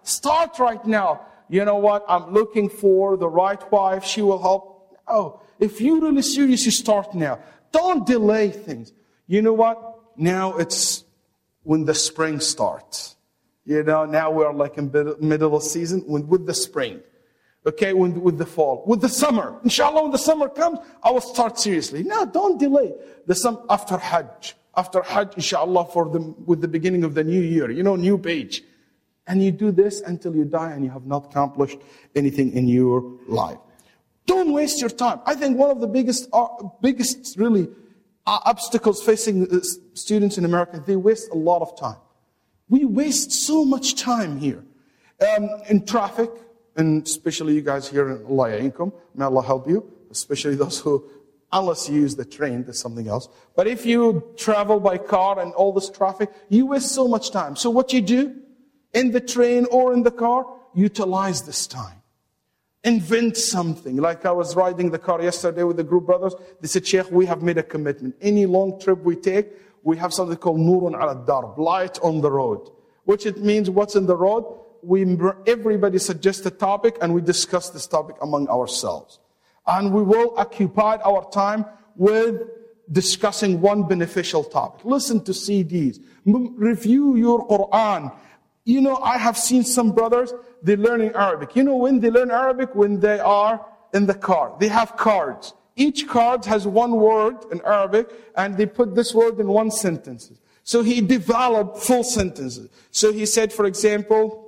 Start right now. You know what? I'm looking for the right wife. She will help. Oh, if you're really serious, you start now. Don't delay things. You know what? Now it's when the spring starts. You know, now we're like in middle of season with the spring. Okay, with, with the fall. With the summer. Inshallah, when the summer comes, I will start seriously. No, don't delay. The summer after Hajj. After Hajj, inshallah, for the, with the beginning of the new year. You know, new page. And you do this until you die and you have not accomplished anything in your life. Don't waste your time. I think one of the biggest, uh, biggest really uh, obstacles facing uh, students in America, they waste a lot of time. We waste so much time here. Um, in traffic, and especially you guys here in Allah Ya'inkum, may Allah help you, especially those who, unless you use the train, there's something else. But if you travel by car and all this traffic, you waste so much time. So what you do, in the train or in the car, utilize this time. Invent something. Like I was riding the car yesterday with the group brothers. They said, Sheikh, we have made a commitment. Any long trip we take, we have something called Nurun ala darb, light on the road. Which it means what's in the road? We everybody suggests a topic and we discuss this topic among ourselves. And we will occupy our time with discussing one beneficial topic. Listen to C Ds. Review your Quran. You know, I have seen some brothers, they're learning Arabic. You know when they learn Arabic? When they are in the car. They have cards. Each card has one word in Arabic, and they put this word in one sentence. So he developed full sentences. So he said, for example,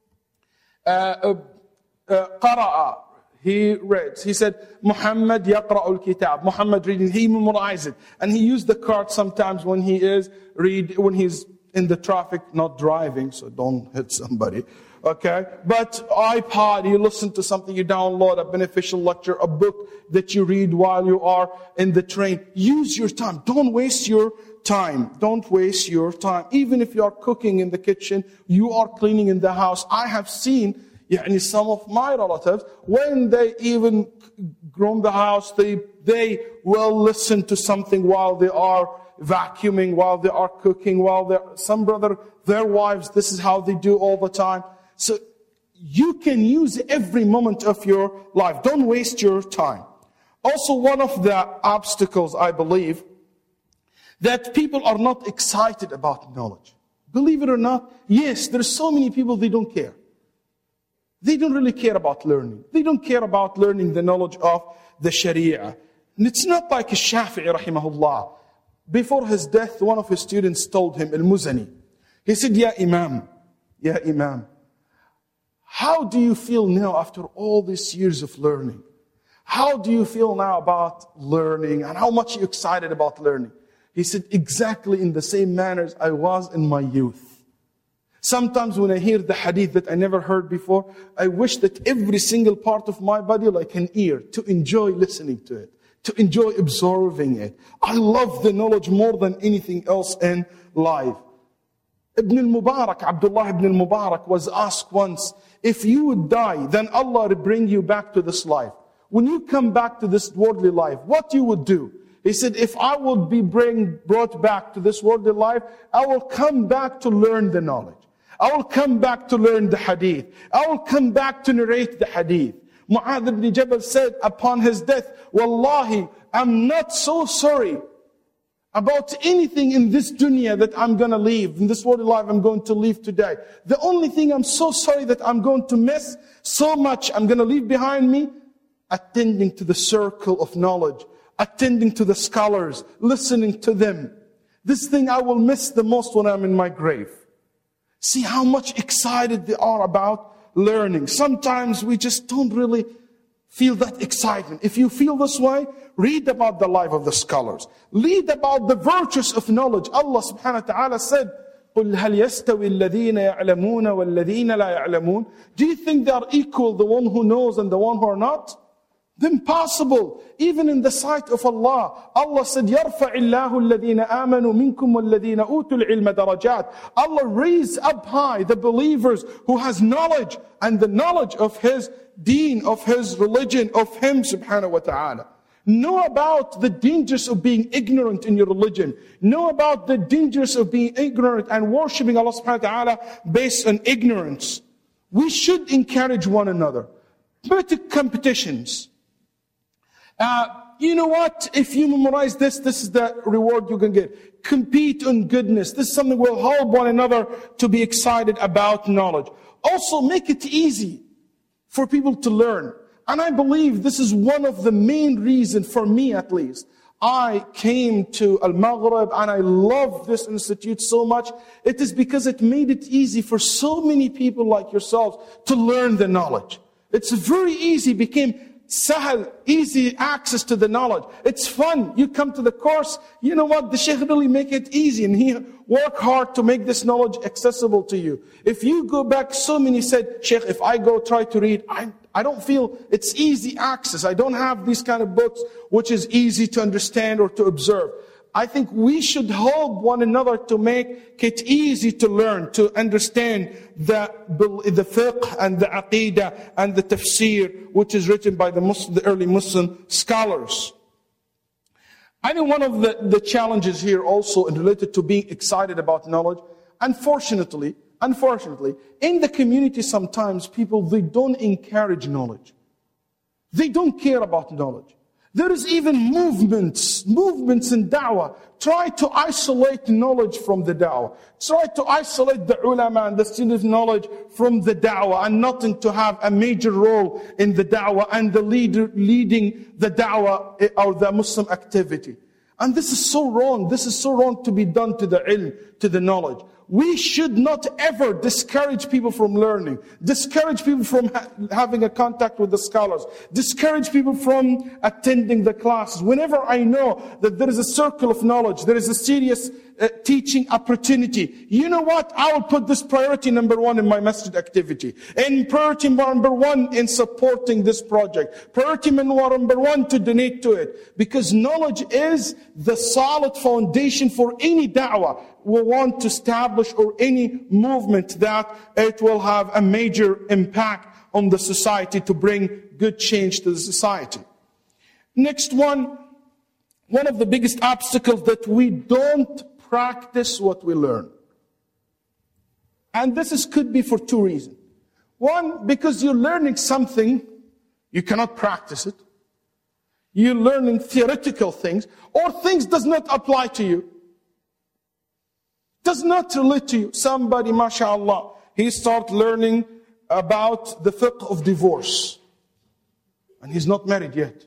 uh, uh, uh, qara'a. He read. He said, Muhammad yaqra'ul kitab. Muhammad reading. He memorized it. And he used the card sometimes when he is read, when he's in the traffic, not driving, so don't hit somebody. Okay? But iPod, you listen to something, you download a beneficial lecture, a book that you read while you are in the train. Use your time. Don't waste your time. Don't waste your time. Even if you are cooking in the kitchen, you are cleaning in the house. I have seen يعني, some of my relatives, when they even groom the house, they, they will listen to something while they are vacuuming, while they are cooking, while they're, some brother, their wives, this is how they do all the time. So you can use every moment of your life. Don't waste your time. Also, one of the obstacles, I believe, that people are not excited about knowledge. Believe it or not, yes, there's so many people, they don't care. They don't really care about learning. They don't care about learning the knowledge of the Sharia. And it's not like Shafi'i, rahimahullah. Before his death, one of his students told him, Al-Muzani, he said, Ya Imam, Ya Imam, how do you feel now after all these years of learning? How do you feel now about learning and how much you're excited about learning? He said, exactly in the same manner as I was in my youth. Sometimes when I hear the hadith that I never heard before, I wish that every single part of my body, like an ear, to enjoy listening to it, to enjoy absorbing it. I love the knowledge more than anything else in life. Ibn al-Mubarak, Abdullah ibn al-Mubarak was asked once, if you would die, then Allah will bring you back to this life. When you come back to this worldly life, what you would do? He said, if I would be bring, brought back to this worldly life, I will come back to learn the knowledge. I will come back to learn the hadith. I will come back to narrate the hadith. Mu'adh ibn Jabal said upon his death, Wallahi, I'm not so sorry about anything in this dunya that I'm going to leave, in this worldly life I'm going to leave today. The only thing I'm so sorry that I'm going to miss so much, I'm going to leave behind me, attending to the circle of knowledge, attending to the scholars, listening to them. This thing I will miss the most when I'm in my grave. See how much excited they are about learning. Sometimes we just don't really feel that excitement. If you feel this way, read about the life of the scholars. Read about the virtues of knowledge. Allah subhanahu wa ta'ala said, قُلْ هَلْ يَسْتَوِي الَّذِينَ يَعْلَمُونَ وَالَّذِينَ لَا يَعْلَمُونَ. Do you think they are equal, the one who knows and the one who are not? Impossible. Even in the sight of Allah, Allah said, يَرْفَعِ اللَّهُ الَّذِينَ آمَنُوا مِنْكُمْ وَالَّذِينَ أُوتُوا الْعِلْمَ دَرَجَاتٍ. Allah raised up high the believers who has knowledge and the knowledge of His deen, of His religion, of Him subhanahu wa ta'ala. Know about the dangers of being ignorant in your religion. Know about the dangers of being ignorant and worshipping Allah subhanahu wa ta'ala based on ignorance. We should encourage one another. Put competitions. Uh, you know what? If you memorize this, this is the reward you can get. Compete on goodness. This is something will help one another to be excited about knowledge. Also, make it easy for people to learn. And I believe this is one of the main reasons, for me at least. I came to Al-Maghrib and I love this institute so much. It is because it made it easy for so many people like yourselves to learn the knowledge. It's very easy, became sahal, easy access to the knowledge. It's fun. You come to the course, you know what, the Shaykh really make it easy and he work hard to make this knowledge accessible to you. If you go back, so many said, Shaykh, if I go try to read, I, I don't feel it's easy access. I don't have these kind of books which is easy to understand or to observe. I think we should help one another to make it easy to learn, to understand the, the fiqh and the aqidah and the tafsir, which is written by the, Muslim, the early Muslim scholars. I think one of the, the challenges here also related to being excited about knowledge, unfortunately, unfortunately, in the community sometimes people, they don't encourage knowledge. They don't care about knowledge. There is even movements, movements in da'wah, try to isolate knowledge from the da'wah. Try to isolate the ulama and the student of knowledge from the da'wah and nothing to have a major role in the da'wah and the leader leading the da'wah or the Muslim activity. And this is so wrong. This is so wrong to be done to the ilm, to the knowledge. We should not ever discourage people from learning, discourage people from ha- having a contact with the scholars, discourage people from attending the classes. Whenever I know that there is a circle of knowledge, there is a serious uh, teaching opportunity, you know what? I will put this priority number one in my masjid activity. And priority number one in supporting this project. Priority number one to donate to it. Because knowledge is the solid foundation for any da'wah we want to establish or any movement that it will have a major impact on the society to bring good change to the society. Next one, one of the biggest obstacles that we don't practice what we learn. And this is, could be for two reasons. One, because you're learning something, you cannot practice it. You're learning theoretical things, or things does not apply to you. Does not relate to you. Somebody, mashallah, he start learning about the fiqh of divorce. And he's not married yet.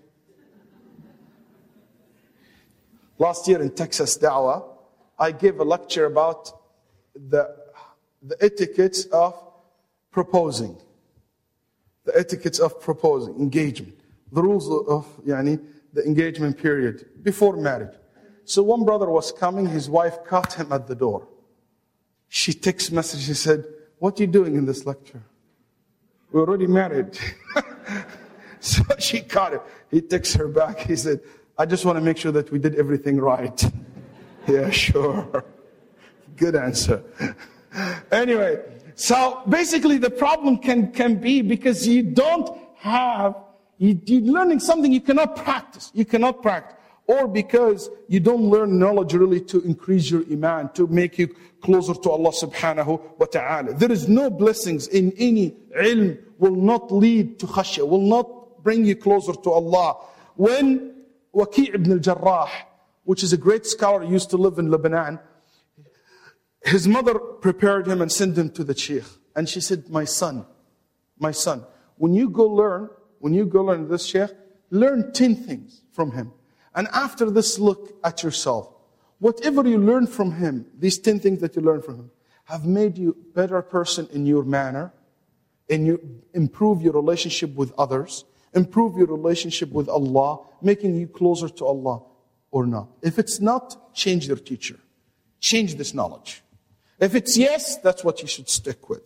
Last year in Texas Da'wah, I gave a lecture about the, the etiquettes of proposing. The etiquettes of proposing, engagement. The rules of yani, the engagement period before marriage. So one brother was coming, his wife caught him at the door. She text message, she said, what are you doing in this lecture? We're already married. So she caught him. He texts her back, he said, I just want to make sure that we did everything right. Yeah, sure. Good answer. Anyway, so basically the problem can, can be because you don't have, you, you're learning something you cannot practice. You cannot practice. Or because you don't learn knowledge really to increase your iman, to make you closer to Allah subhanahu wa ta'ala. There is no blessings in any ilm will not lead to khashya, will not bring you closer to Allah. When Waqi' ibn al-Jarrah, which is a great scholar, used to live in Lebanon, his mother prepared him and sent him to the sheikh. And she said, my son, my son, when you go learn, when you go learn this sheikh, learn ten things from him. And after this, look at yourself. Whatever you learn from him, these ten things that you learn from him, have made you a better person in your manner, and you improve your relationship with others, improve your relationship with Allah, making you closer to Allah or not. If it's not, change your teacher. Change this knowledge. If it's yes, that's what you should stick with.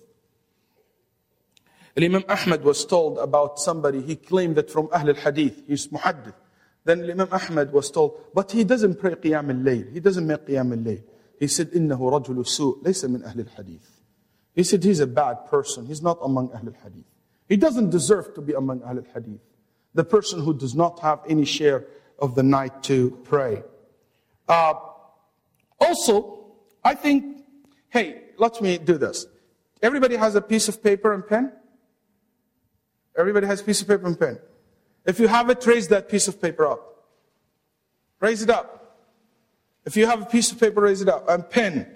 Imam Ahmad was told about somebody, he claimed that from Ahl al-Hadith, he's muhaddith. Then Imam Ahmad was told, but he doesn't pray Qiyam al-Layl. He doesn't make Qiyam al-Layl. He said, إِنَّهُ رَجُلُ سُوء لَيْسَ مِنْ أَهْلِ الْحَدِيثِ. He said, he's a bad person. He's not among Ahl al-Hadith. He doesn't deserve to be among Ahl al-Hadith. The person who does not have any share of the night to pray. Uh, also, I think, hey, let me do this. Everybody has a piece of paper and pen? Everybody has a piece of paper and pen. If you have it, raise that piece of paper up. Raise it up. If you have a piece of paper, raise it up. And pen.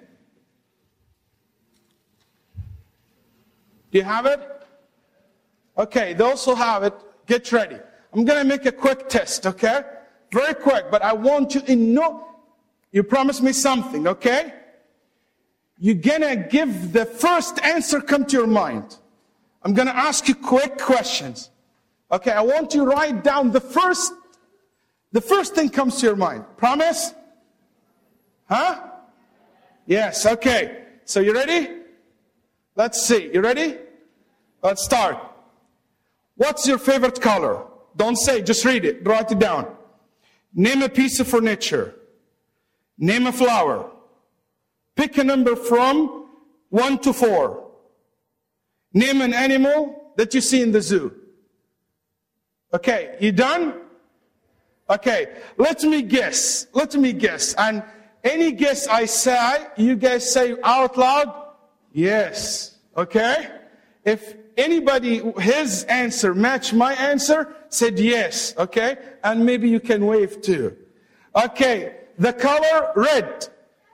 Do you have it? Okay, those who have it, get ready. I'm going to make a quick test, okay? Very quick, but I want you to know, you promised me something, okay? You're going to give the first answer come to your mind. I'm going to ask you quick questions. Okay, I want you to write down the first, the first thing comes to your mind. Promise? Huh? Yes, okay. So you ready? Let's see. You ready? Let's start. What's your favorite color? Don't say, just read it. Write it down. Name a piece of furniture. Name a flower. Pick a number from one to four. Name an animal that you see in the zoo. Okay, you done? Okay, let me guess. Let me guess. And any guess I say, you guys say out loud, yes. Okay? If anybody, his answer match my answer, said yes. Okay? And maybe you can wave too. Okay, the color red.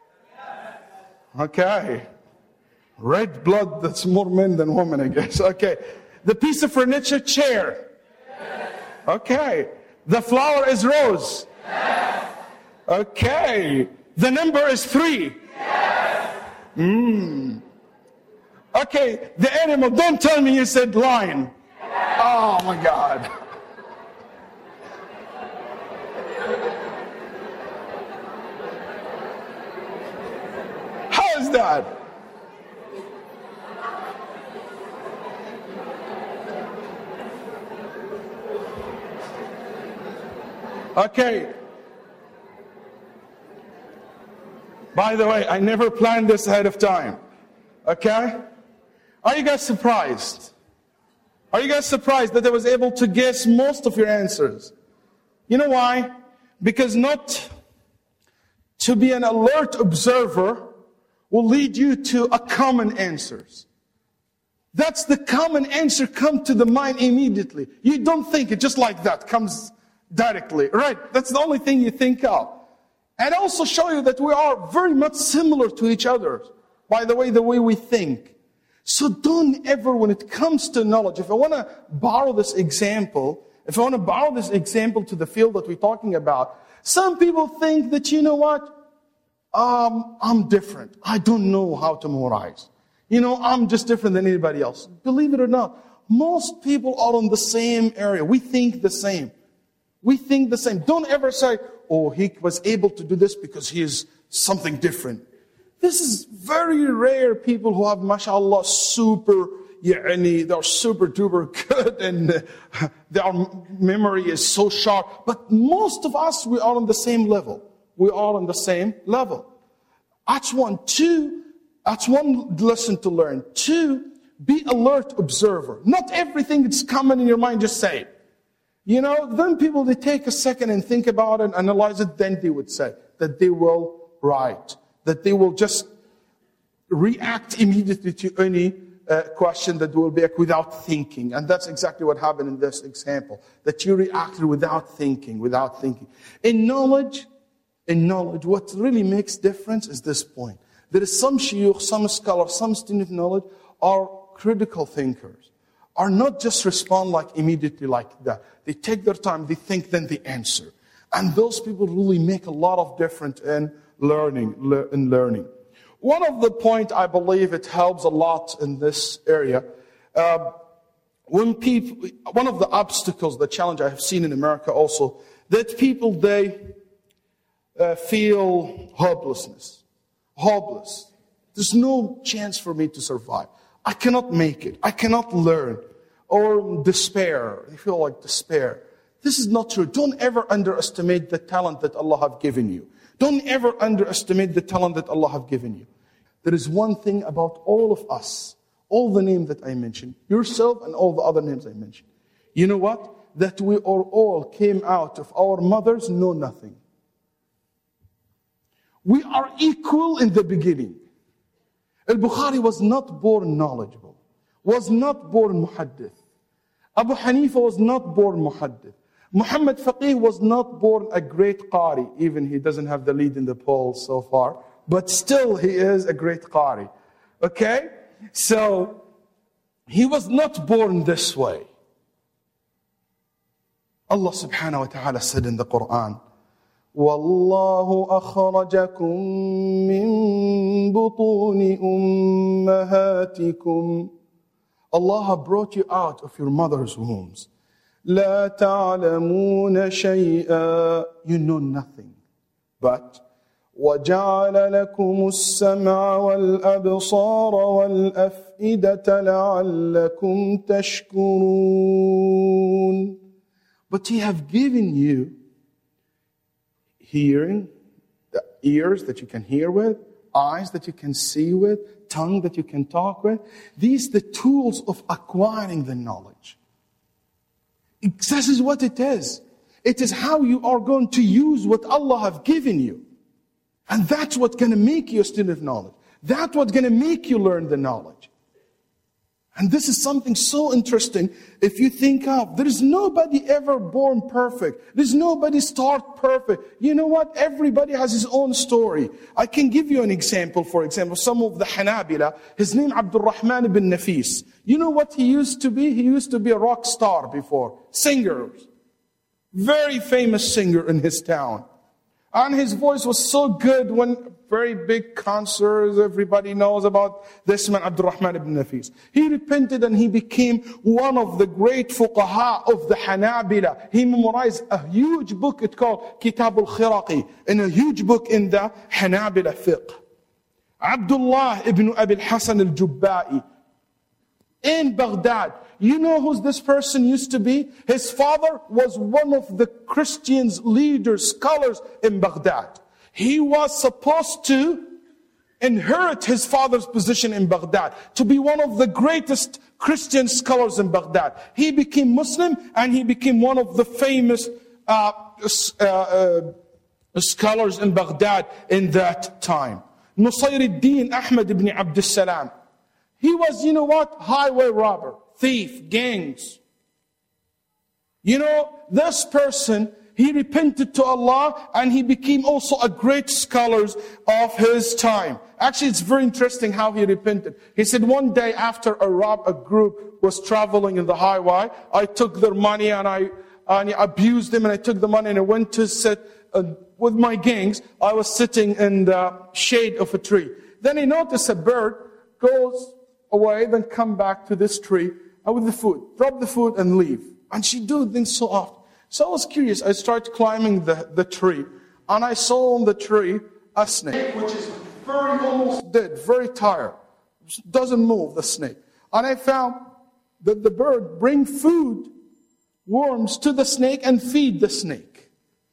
Okay. Red blood, that's more men than women, I guess. Okay. The piece of furniture, chair. Okay. The flower is rose. Okay. The number is three. Mm. Okay. The animal, don't tell me you said lion. Oh my God. How is that? Okay. By the way, I never planned this ahead of time. Okay? Are you guys surprised? Are you guys surprised that I was able to guess most of your answers? You know why? Because not to be an alert observer will lead you to a common answers. That's the common answer come to the mind immediately. You don't think it just like that, comes directly. Right? That's the only thing you think of. And also show you that we are very much similar to each other. By the way, the way we think. So don't ever, when it comes to knowledge, if I want to borrow this example, if I want to borrow this example to the field that we're talking about, some people think that, you know what? Um, I'm different. I don't know how to memorize. You know, I'm just different than anybody else. Believe it or not, most people are in the same area. We think the same. We think the same. Don't ever say, oh, he was able to do this because he is something different. This is very rare people who have, mashallah, super, yani, they're super duper good and uh, their memory is so sharp. But most of us, we are on the same level. We are on the same level. That's one. Two, that's one lesson to learn. Two, be alert observer. Not everything that's common in your mind, just say it. You know, then people, they take a second and think about it, analyze it, then they would say that they will write, that they will just react immediately to any uh, question that will be without thinking. And that's exactly what happened in this example, that you reacted without thinking, without thinking. In knowledge, in knowledge, what really makes difference is this point. There is some shuyukh, some scholars, some student of knowledge are critical thinkers. Are not just respond like immediately like that. They take their time, they think, then they answer. And those people really make a lot of difference in learning, le- in learning. One of the point I believe it helps a lot in this area, uh, when people, one of the obstacles, the challenge I have seen in America also, that people, they uh, feel hopelessness. Hopeless. There's no chance for me to survive. I cannot make it. I cannot learn. Or despair. They feel like despair. This is not true. Don't ever underestimate the talent that Allah have given you. Don't ever underestimate the talent that Allah have given you. There is one thing about all of us, all the names that I mentioned, yourself and all the other names I mentioned. You know what? That we are all came out of our mothers know nothing. We are equal in the beginning. Al-Bukhari was not born knowledgeable, was not born muhaddith. Abu Hanifa was not born muhaddith. Muhammad Faqih was not born a great qari, even he doesn't have the lead in the poll so far, but still he is a great qari. Okay? So, he was not born this way. Allah subhanahu wa ta'ala said in the Quran, وَاللَّهُ أَخْرَجَكُم مِّن بُطُونِ أُمَّهَاتِكُمْ. Allah brought you out of your mother's wombs. لَا تَعْلَمُونَ شَيْئًا. You know nothing. But وَجَعَلَ لَكُمُ السَّمْعَ وَالْأَبْصَارَ وَالْأَفْئِدَةَ لَعَلَّكُمْ تَشْكُرُونَ. But He have given you hearing, the ears that you can hear with, eyes that you can see with, tongue that you can talk with. These are the tools of acquiring the knowledge. This is what it is. It is how you are going to use what Allah have given you. And that's what's going to make you a student of knowledge. That's what's going to make you learn the knowledge. And this is something so interesting if you think of. There is nobody ever born perfect. There's nobody start perfect. You know what? Everybody has his own story. I can give you an example. For example, some of the Hanabila, his name Abdul Rahman ibn Nafis. You know what he used to be? He used to be a rock star before. Singer. Very famous singer in his town. And his voice was so good when very big concerts, everybody knows about this man, Abdul Rahman ibn Nafis. He repented and he became one of the great fuqaha of the Hanabila. He memorized a huge book, it's called Kitab al-Khiraqi, and a huge book in the Hanabila fiqh. Abdullah ibn Abi al-Hasan al-Jubba'i in Baghdad. You know who this person used to be? His father was one of the Christians, leaders, scholars in Baghdad. He was supposed to inherit his father's position in Baghdad, to be one of the greatest Christian scholars in Baghdad. He became Muslim and he became one of the famous uh, uh, uh, scholars in Baghdad in that time. Nusayruddin Ahmad ibn Abd salam. He was, you know what, highway robber, thief, gangs. You know, this person, he repented to Allah and he became also a great scholar of his time. Actually, it's very interesting how he repented. He said, one day after a rob, a group was traveling in the highway, I took their money and I, and I abused them and I took the money and I went to sit uh, with my gangs. I was sitting in the shade of a tree. Then he noticed a bird goes away, then come back to this tree uh, with the food, drop the food and leave. And she do things so often. So I was curious. I started climbing the, the tree, and I saw on the tree a snake, which is very almost dead, very tired. Doesn't move, the snake. And I found that the bird bring food, worms to the snake and feed the snake.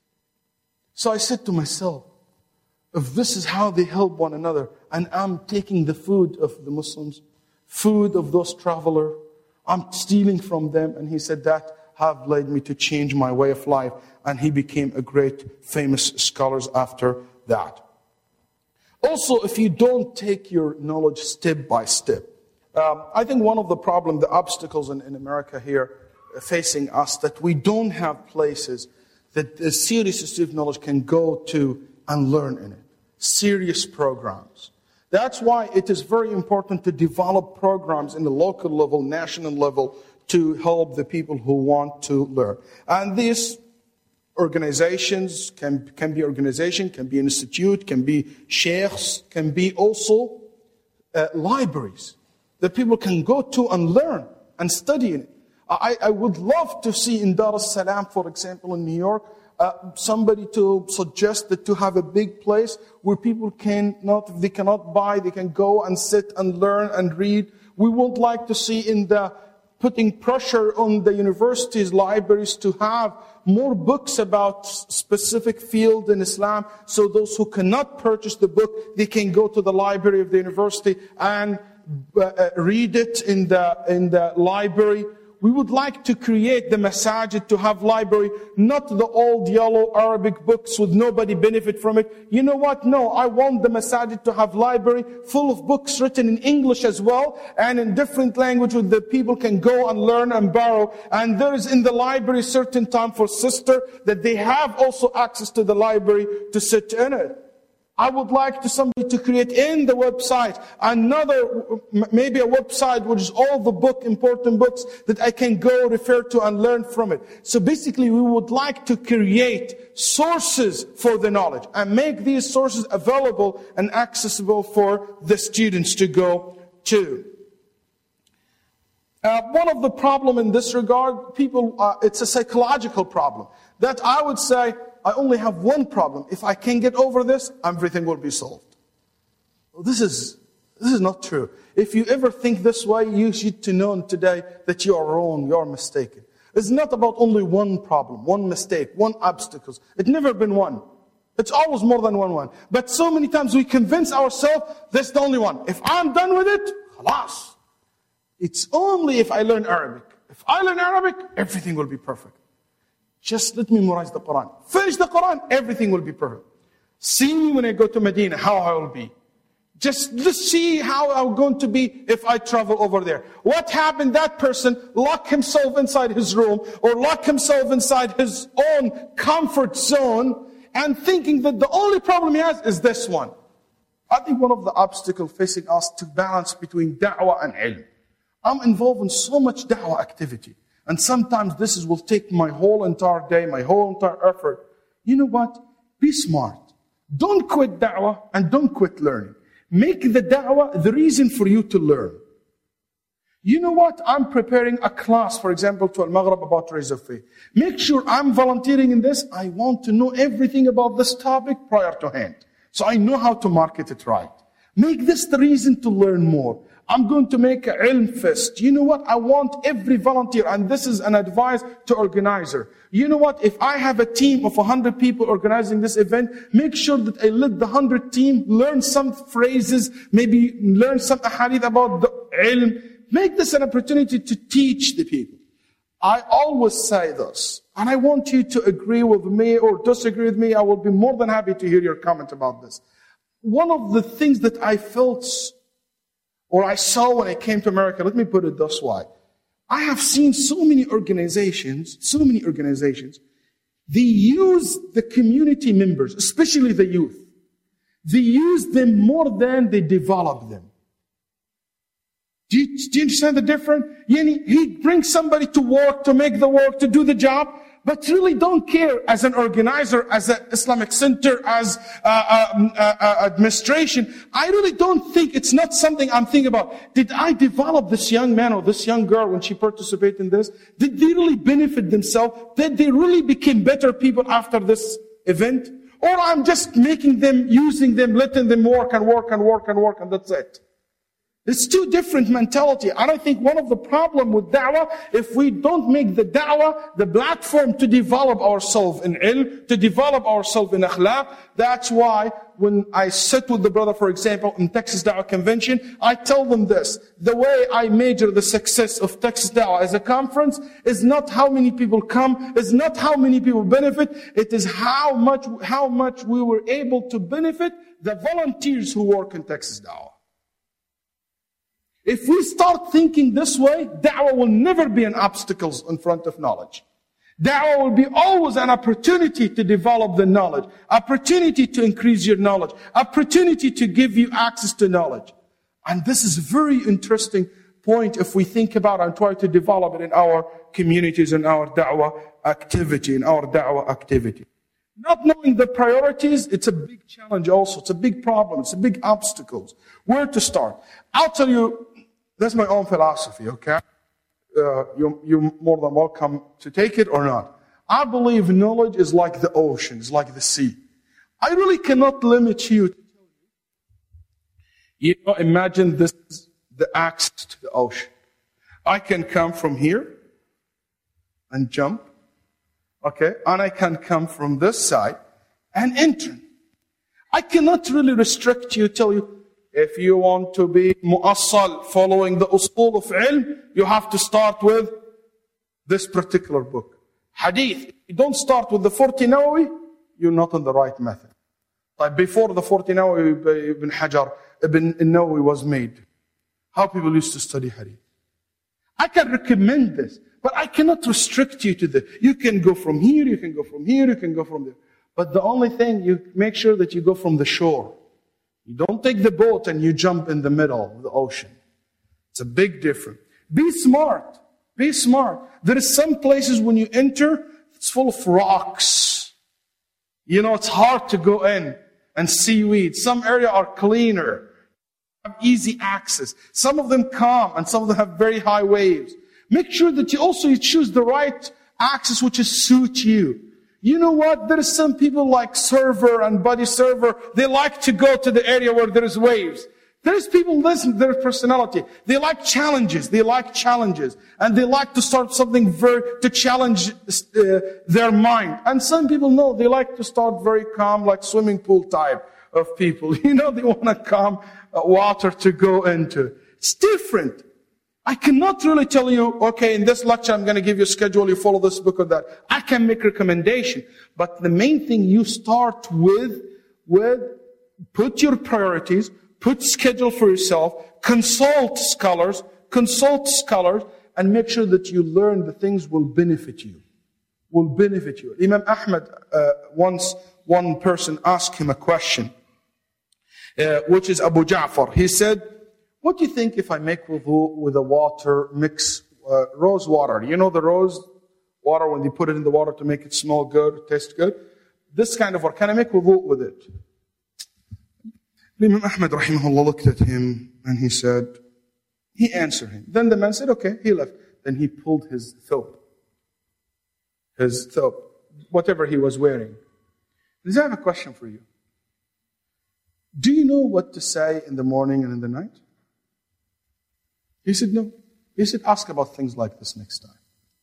So I said to myself, if this is how they help one another, and I'm taking the food of the Muslims, food of those travelers, I'm stealing from them. And he said that have led me to change my way of life. And he became a great famous scholar after that. Also, if you don't take your knowledge step by step, um, I think one of the problems, the obstacles in, in America here uh, facing us, that we don't have places that the serious student of knowledge can go to and learn in it. Serious programs. That's why it is very important to develop programs in the local level, national level, to help the people who want to learn. And these organizations can, can be organization, can be an institute, can be sheikhs, can be also uh, libraries that people can go to and learn and study in it. I, I would love to see in Dar es Salaam, for example, in New York, Uh, somebody to suggest that to have a big place where people can not, if they cannot buy, they can go and sit and learn and read. We would like to see in the putting pressure on the universities, libraries to have more books about specific field in Islam, so those who cannot purchase the book, they can go to the library of the university and uh, read it in the in the library. We would like to create the masajid to have library, not the old yellow Arabic books with nobody benefit from it. You know what? No, I want the masajid to have library full of books written in English as well, and in different language where the people can go and learn and borrow. And there is in the library certain time for sister that they have also access to the library to sit in it. I would like to somebody to create in the website another, maybe a website which is all the book, important books that I can go refer to and learn from it. So basically we would like to create sources for the knowledge and make these sources available and accessible for the students to go to. Uh, one of the problem in this regard, people, uh, it's a psychological problem. That I would say, I only have one problem. If I can get over this, everything will be solved. Well, this is, this is not true. If you ever think this way, you should to know today that you are wrong, you are mistaken. It's not about only one problem, one mistake, one obstacle. It's never been one. It's always more than one one. But so many times we convince ourselves, that's the only one. If I'm done with it, khalas. It's only if I learn Arabic. If I learn Arabic, everything will be perfect. Just let me memorize the Quran. Finish the Quran, everything will be perfect. See me when I go to Medina, how I will be. Just let's see how I'm going to be if I travel over there. What happened? That person locked himself inside his room or locked himself inside his own comfort zone and thinking that the only problem he has is this one. I think one of the obstacles facing us to balance between da'wah and ilm. I'm involved in so much da'wah activity. And sometimes this is, will take my whole entire day, my whole entire effort. You know what? Be smart. Don't quit da'wah and don't quit learning. Make the da'wah the reason for you to learn. You know what? I'm preparing a class, for example, to Al-Maghrib about Rise of Faith. Make sure I'm volunteering in this. I want to know everything about this topic prior to hand. So I know how to market it right. Make this the reason to learn more. I'm going to make an ilm fest. You know what? I want every volunteer, and this is an advice to organizer. You know what? If I have a team of one hundred people organizing this event, make sure that I let the one hundred team learn some phrases, maybe learn some ahadith about the ilm. Make this an opportunity to teach the people. I always say this, and I want you to agree with me or disagree with me. I will be more than happy to hear your comment about this. One of the things that I felt or I saw when I came to America, let me put it this way. I have seen so many organizations, so many organizations, they use the community members, especially the youth. They use them more than they develop them. Do you, do you understand the difference? He brings somebody to work, to make the work, to do the job, but really don't care as an organizer, as an Islamic center, as uh, uh, uh, administration. I really don't think, it's not something I'm thinking about. Did I develop this young man or this young girl when she participated in this? Did they really benefit themselves? Did they really become better people after this event? Or I'm just making them, using them, letting them work and work and work and work and that's it. It's two different mentality. And I think one of the problem with da'wah, if we don't make the da'wah the platform to develop ourselves in ilm, to develop ourselves in akhlaq, that's why when I sit with the brother, for example, in Texas Da'wah Convention, I tell them this. The way I measure the success of Texas Da'wah as a conference is not how many people come, is not how many people benefit, it is how much, how much we were able to benefit the volunteers who work in Texas Da'wah. If we start thinking this way, da'wah will never be an obstacle in front of knowledge. Da'wah will be always an opportunity to develop the knowledge, opportunity to increase your knowledge, opportunity to give you access to knowledge. And this is a very interesting point if we think about and try to develop it in our communities, in our da'wah activity, in our da'wah activity. Not knowing the priorities, it's a big challenge also. It's a big problem. It's a big obstacle. Where to start? I'll tell you, that's my own philosophy, okay? Uh, you, you're more than welcome to take it or not. I believe knowledge is like the ocean, it's like the sea. I really cannot limit you. You know, imagine this is the access to the ocean. I can come from here and jump, okay? And I can come from this side and enter. I cannot really restrict you, tell you, if you want to be mu'assal, following the usul of ilm, you have to start with this particular book. Hadith, you don't start with the forty Nawawi, you're not on the right method. Like before the forty Nawawi, Ibn Hajar, Ibn Nawawi was made, how people used to study hadith. I can recommend this, but I cannot restrict you to the, you can go from here, you can go from here, you can go from there. But the only thing, you make sure that you go from the shore. You don't take the boat and you jump in the middle of the ocean. It's a big difference. Be smart. Be smart. There is some places when you enter, it's full of rocks. You know, it's hard to go in, and seaweed. Some areas are cleaner, have easy access. Some of them calm, and some of them have very high waves. Make sure that you also you choose the right access which is suit you. You know what? There are some people like Server and Body Server. They like to go to the area where there is waves. There's people, listen to their personality. They like challenges. They like challenges. And they like to start something very, to challenge uh, their mind. And some people know they like to start very calm, like swimming pool type of people. You know, they want a calm uh, water to go into. It's different. I cannot really tell you, okay, in this lecture I'm going to give you a schedule, you follow this book or that. I can make recommendation. But the main thing you start with, with put your priorities, put schedule for yourself, consult scholars, consult scholars, and make sure that you learn the things will benefit you. Will benefit you. Imam Ahmad, uh, once one person asked him a question, uh, which is Abu Ja'far. He said, what do you think if I make wudu with the water, mix uh, rose water? You know the rose water when they put it in the water to make it smell good, taste good? This kind of water, can I make wudu with it? Imam Ahmad rahimahullah looked at him and he said, he answered him. Then the man said, okay, he left. Then he pulled his thobe, his thobe, whatever he was wearing. Does I have a question for you? Do you know what to say in the morning and in the night? He said, no. He said, ask about things like this next time.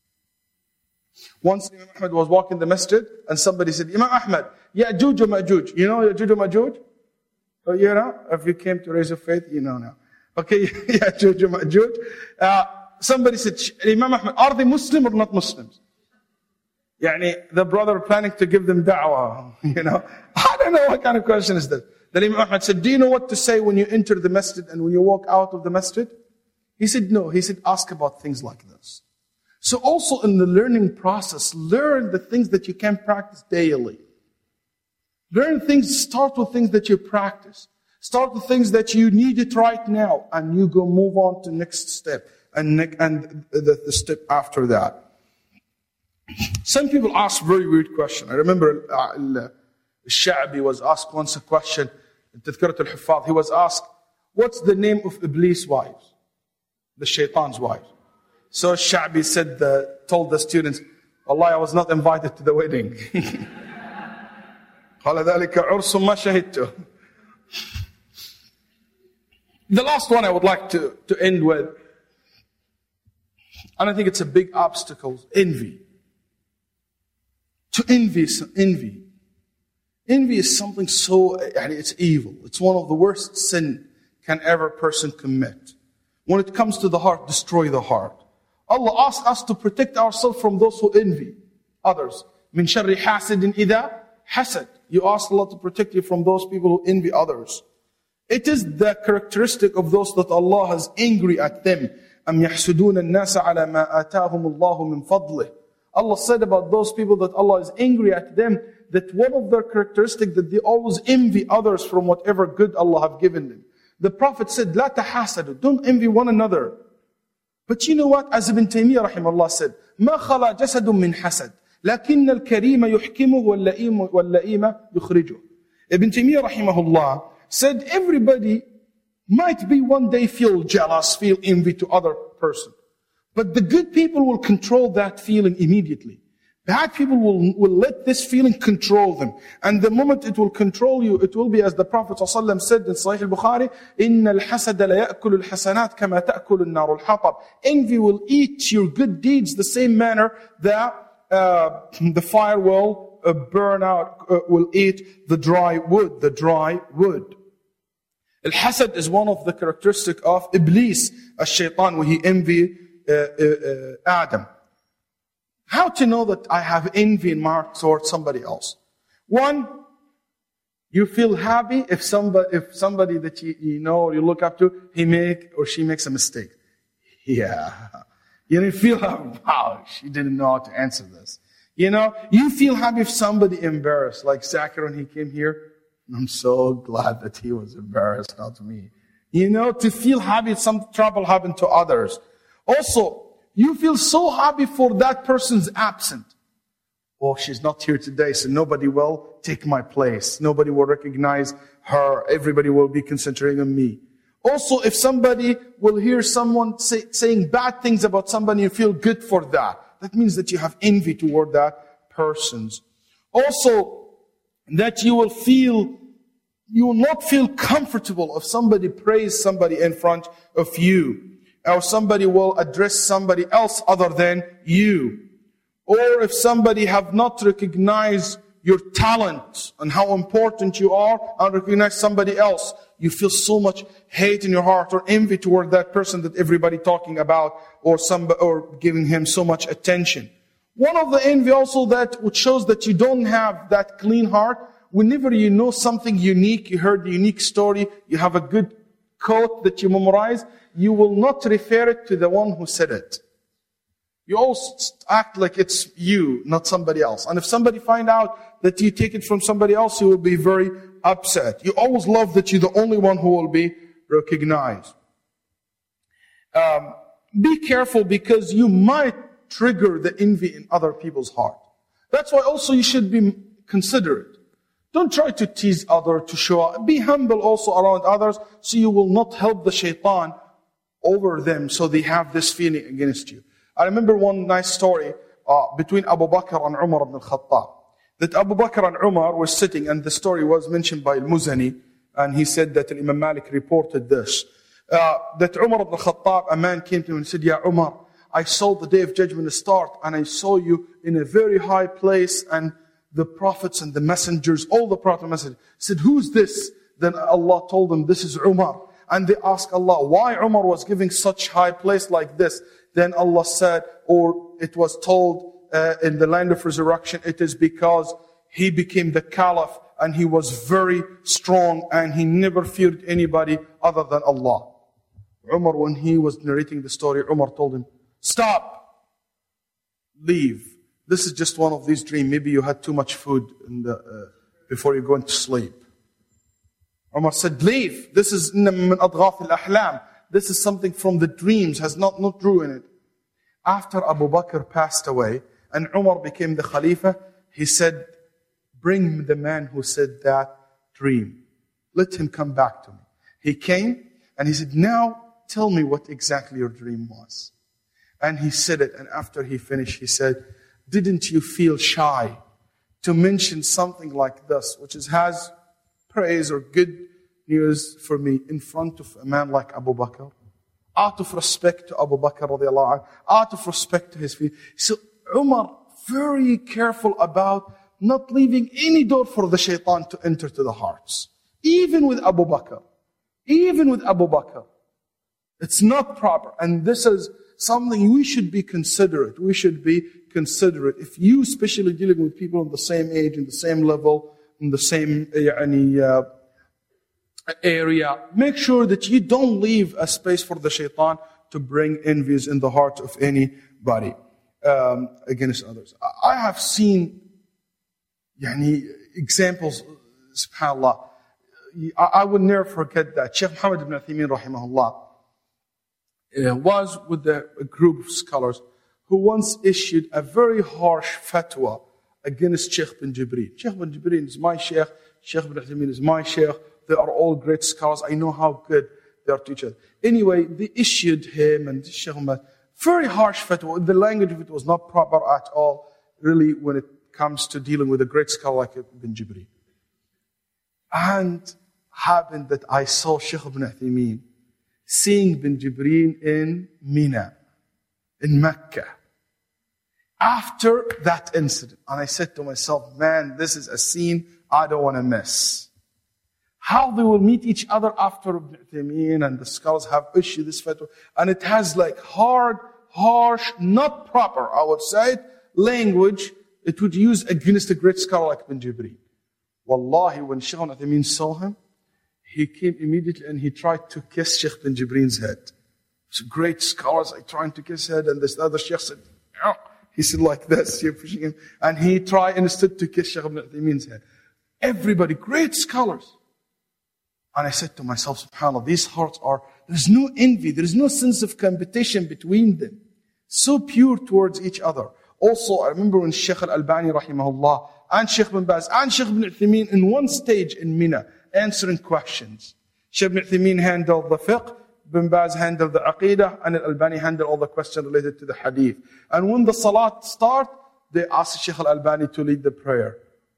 Once Imam Ahmad was walking the masjid and somebody said, Imam Ahmad, Ya'juj wa Ma'juj. You know Ya'juj wa Ma'juj? Oh, you know, if you came to raise your faith, you know now. Okay, Ya'juj wa Ma'juj. Uh, somebody said, Imam Ahmad, are they Muslim or not Muslims? Yani, the brother planning to give them da'wah, you know. I don't know what kind of question is that. Then Imam Ahmad said, do you know what to say when you enter the masjid and when you walk out of the masjid? He said, no. He said, ask about things like this. So also in the learning process, learn the things that you can practice daily. Learn things, start with things that you practice. Start with things that you need it right now, and you go move on to next step, and, ne- and the, the step after that. Some people ask very weird question. I remember uh, Sha'bi was asked once a question, in Tadhkirat al-Huffaz, he was asked, what's the name of Iblis' wives? The shaitan's wives. So Sha'bi said, the, told the students, Wallahi, I was not invited to the wedding. The last one I would like to, to end with, and I think it's a big obstacle, envy. To envy, envy. Envy is something so, it's evil. It's one of the worst sin can ever person commit. When it comes to the heart, destroy the heart. Allah asks us to protect ourselves from those who envy others. Min sharri hasidin idha hasad. You ask Allah to protect you from those people who envy others. It is the characteristic of those that Allah is angry at them. أَمْ يَحْسُدُونَ النَّاسَ عَلَى مَا آتَاهُمُ اللَّهُ مِنْ فَضْلِهِ. Allah said about those people that Allah is angry at them, that one of their characteristics that they always envy others from whatever good Allah have given them. The Prophet said, لا تحاسدوا, don't envy one another. But you know what? As Ibn Taymiyyah rahimahullah said, ما خلا جسد من حسد, لكن الكريم يحكمه واللئيم واللئيم يخرجه. Ibn Taymiyyah rahimahullah said, everybody might be one day feel jealous, feel envy to other person. But the good people will control that feeling immediately. Bad people will, will let this feeling control them. And the moment it will control you, it will be as the Prophet ﷺ said in Sahih al-Bukhari, إِنَّ الْحَسَدَ لَيَأْكُلُ الْحَسَنَاتِ كَمَا تَأْكُلُ النَّارُ الْحَطَبِ. Envy will eat your good deeds the same manner that uh, the fire will uh, burn out, uh, will eat the dry wood, the dry wood. Al-Hasad is one of the characteristics of Iblis, a shaitan, when he envied uh, uh, uh, Adam. How to know that I have envy in my heart towards somebody else? One, you feel happy if somebody, if somebody that you, you know or you look up to, he make or she makes a mistake. Yeah. You know, feel happy. Wow, she didn't know how to answer this. You know, you feel happy if somebody embarrassed, like Zakir when he came here. I'm so glad that he was embarrassed, not me. You know, to feel happy if some trouble happened to others. Also, you feel so happy for that person's absent. Oh, she's not here today, so nobody will take my place. Nobody will recognize her. Everybody will be concentrating on me. Also, if somebody will hear someone say, saying bad things about somebody, you feel good for that. That means that you have envy toward that person's. Also, that you will feel, you will not feel comfortable if somebody praise somebody in front of you. Or somebody will address somebody else other than you. Or if somebody have not recognized your talent and how important you are and recognize somebody else, you feel so much hate in your heart or envy toward that person that everybody talking about or somebody, or giving him so much attention. One of the envy also that which shows that you don't have that clean heart, whenever you know something unique, you heard a unique story, you have a good quote that you memorize, you will not refer it to the one who said it. You always act like it's you, not somebody else. And if somebody find out that you take it from somebody else, you will be very upset. You always love that you're the only one who will be recognized. Um, be careful because you might trigger the envy in other people's heart. That's why also you should be considerate. Don't try to tease others, to show up. Be humble also around others so you will not help the shaitan over them so they have this feeling against you. I remember one nice story uh, between Abu Bakr and Umar ibn al-Khattab. That Abu Bakr and Umar were sitting, and the story was mentioned by Al-Muzani, and he said that Imam Malik reported this. Uh, that Umar ibn al-Khattab, a man came to him and said, Ya Umar, I saw the day of judgment start, and I saw you in a very high place, and the prophets and the messengers, all the prophet messengers, said, who's this? Then Allah told them, this is Umar. And they asked Allah, why Umar was giving such high place like this? Then Allah said, or it was told uh, in the land of resurrection, it is because he became the caliph and he was very strong and he never feared anybody other than Allah. Umar, when he was narrating the story, Umar told him, stop, leave. This is just one of these dreams. Maybe you had too much food in the, uh, before you go into sleep. Umar said, leave. This is min adghaf al-ahlam. This is something from the dreams, has not, not true in it. After Abu Bakr passed away and Umar became the Khalifa, he said, bring the man who said that dream. Let him come back to me. He came and he said, now tell me what exactly your dream was. And he said it, and after he finished, he said, didn't you feel shy to mention something like this, which is, has praise or good news for me in front of a man like Abu Bakr? Out of respect to Abu Bakr radiallahu anhu, out of respect to his feet. So Umar, very careful about not leaving any door for the shaitan to enter to the hearts. Even with Abu Bakr. Even with Abu Bakr. It's not proper. And this is something we should be considerate. We should be considerate. If you, especially dealing with people on the same age, in the same level, in the same uh, area, make sure that you don't leave a space for the shaitan to bring envies in the heart of anybody um, against others. I have seen yani, examples, subhanAllah. I, I will never forget that. Sheikh Muhammad ibn Uthaymeen, rahimahullah, uh, was with the, a group of scholars who once issued a very harsh fatwa against Sheikh bin Jibreel. Sheikh bin Jibreel is my Sheikh, Sheikh bin Uthaymeen is my Sheikh. They are all great scholars. I know how good they are to each other. Anyway, they issued him and Sheikh Muhammad very harsh fatwa. The language of it was not proper at all, really, when it comes to dealing with a great scholar like Ibn Jibreel. And happened that I saw Sheikh Ibn Uthaymeen seeing Ibn Jibreel in Mina, in Mecca, after that incident. And I said to myself, man, this is a scene I don't want to miss. How they will meet each other after Ibn Uthaymeen and the scholars have issued this fatwa. And it has like hard, harsh, not proper, I would say it, language it would use against a great scholar like Ibn Jibreel. Wallahi, when Shaykh Ibn Uthaymeen saw him, he came immediately and he tried to kiss Shaykh Ibn Jibreen's head. So great scholars are trying to kiss head, and this other Shaykh said, oh. He said like this, you're pushing him. And he tried instead to kiss Shaykh Ibn Uthaymeen's head. Everybody, great scholars. And I said to myself, subhanAllah, these hearts are, there's no envy, there's no sense of competition between them. So pure towards each other. Also, I remember when Shaykh Al-Albani, rahimahullah, and Shaykh Ibn Baz, and Shaykh Ibn Uthaymeen in one stage in Mina, answering questions. Shaykh Ibn Uthaymeen handled the fiqh, Ibn Baz handled the aqidah, and Al-Albani handled all the questions related to the hadith. And when the salat start, they asked Shaykh Al-Albani to lead the prayer.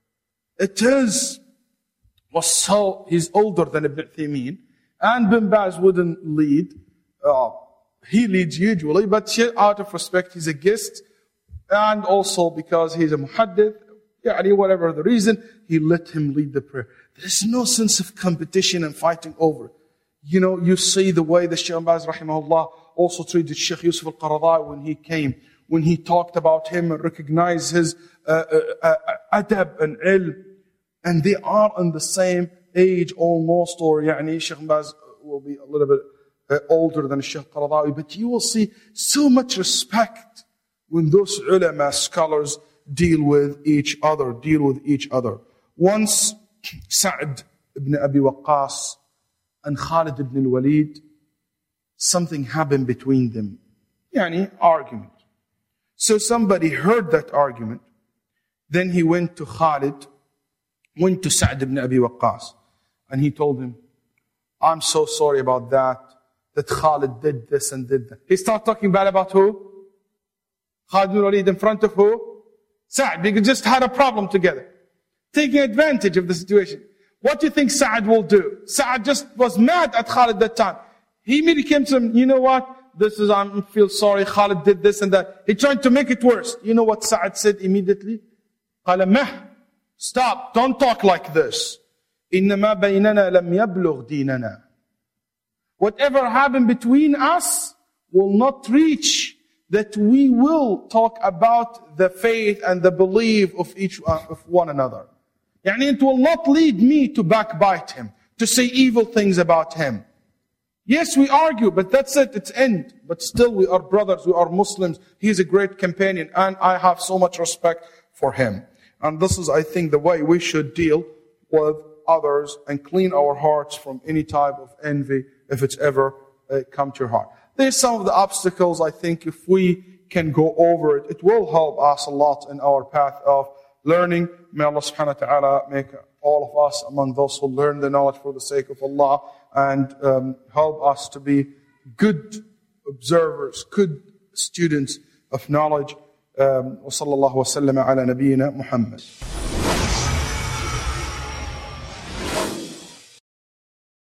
It is, was so, he's older than Ibn Uthaymeen, and Ibn Baz wouldn't lead. Uh, he leads usually, but out of respect, he's a guest, and also because he's a muhaddith, yani whatever the reason, he let him lead the prayer. There is no sense of competition and fighting over it. You know, you see the way the Shaykh Baz rahimahullah also treated Shaykh Yusuf al-Qaradawi when he came, when he talked about him and recognized his uh, uh, uh, adab and ilm. And they are in the same age almost, or yani Shaykh Baz will be a little bit uh, older than Shaykh Qaradawi. But you will see so much respect when those ulama, scholars, deal with each other, deal with each other. Once Sa'd ibn Abi Waqqas and Khalid ibn al-Walid, something happened between them. Yani, argument. So somebody heard that argument. Then he went to Khalid, went to Sa'd ibn Abi Waqqas, and he told him, I'm so sorry about that, that Khalid did this and did that. He started talking bad about who? Khalid ibn al-Walid in front of who? Sa'd, because just had a problem together. Taking advantage of the situation. What do you think Sa'd will do? Sa'd just was mad at Khalid that time. He immediately came to him, you know what? This is, I feel sorry, Khalid did this and that. He tried to make it worse. You know what Sa'd said immediately? قال مه, stop, don't talk like this. إنما بيننا لم يبلغ ديننا. Whatever happened between us will not reach that we will talk about the faith and the belief of each of one another. Yani it will not lead me to backbite him, to say evil things about him. Yes, we argue, but that's it, it's end. But still we are brothers, we are Muslims. He is a great companion, and I have so much respect for him. And this is, I think, the way we should deal with others and clean our hearts from any type of envy if it's ever uh, come to your heart. There's some of the obstacles, I think, if we can go over it, it will help us a lot in our path of learning. May Allah subhanahu wa ta'ala make all of us among those who learn the knowledge for the sake of Allah, and um, help us to be good observers, good students of knowledge. Um, wa sallallahu wa sallama ala nabiyyina Muhammad.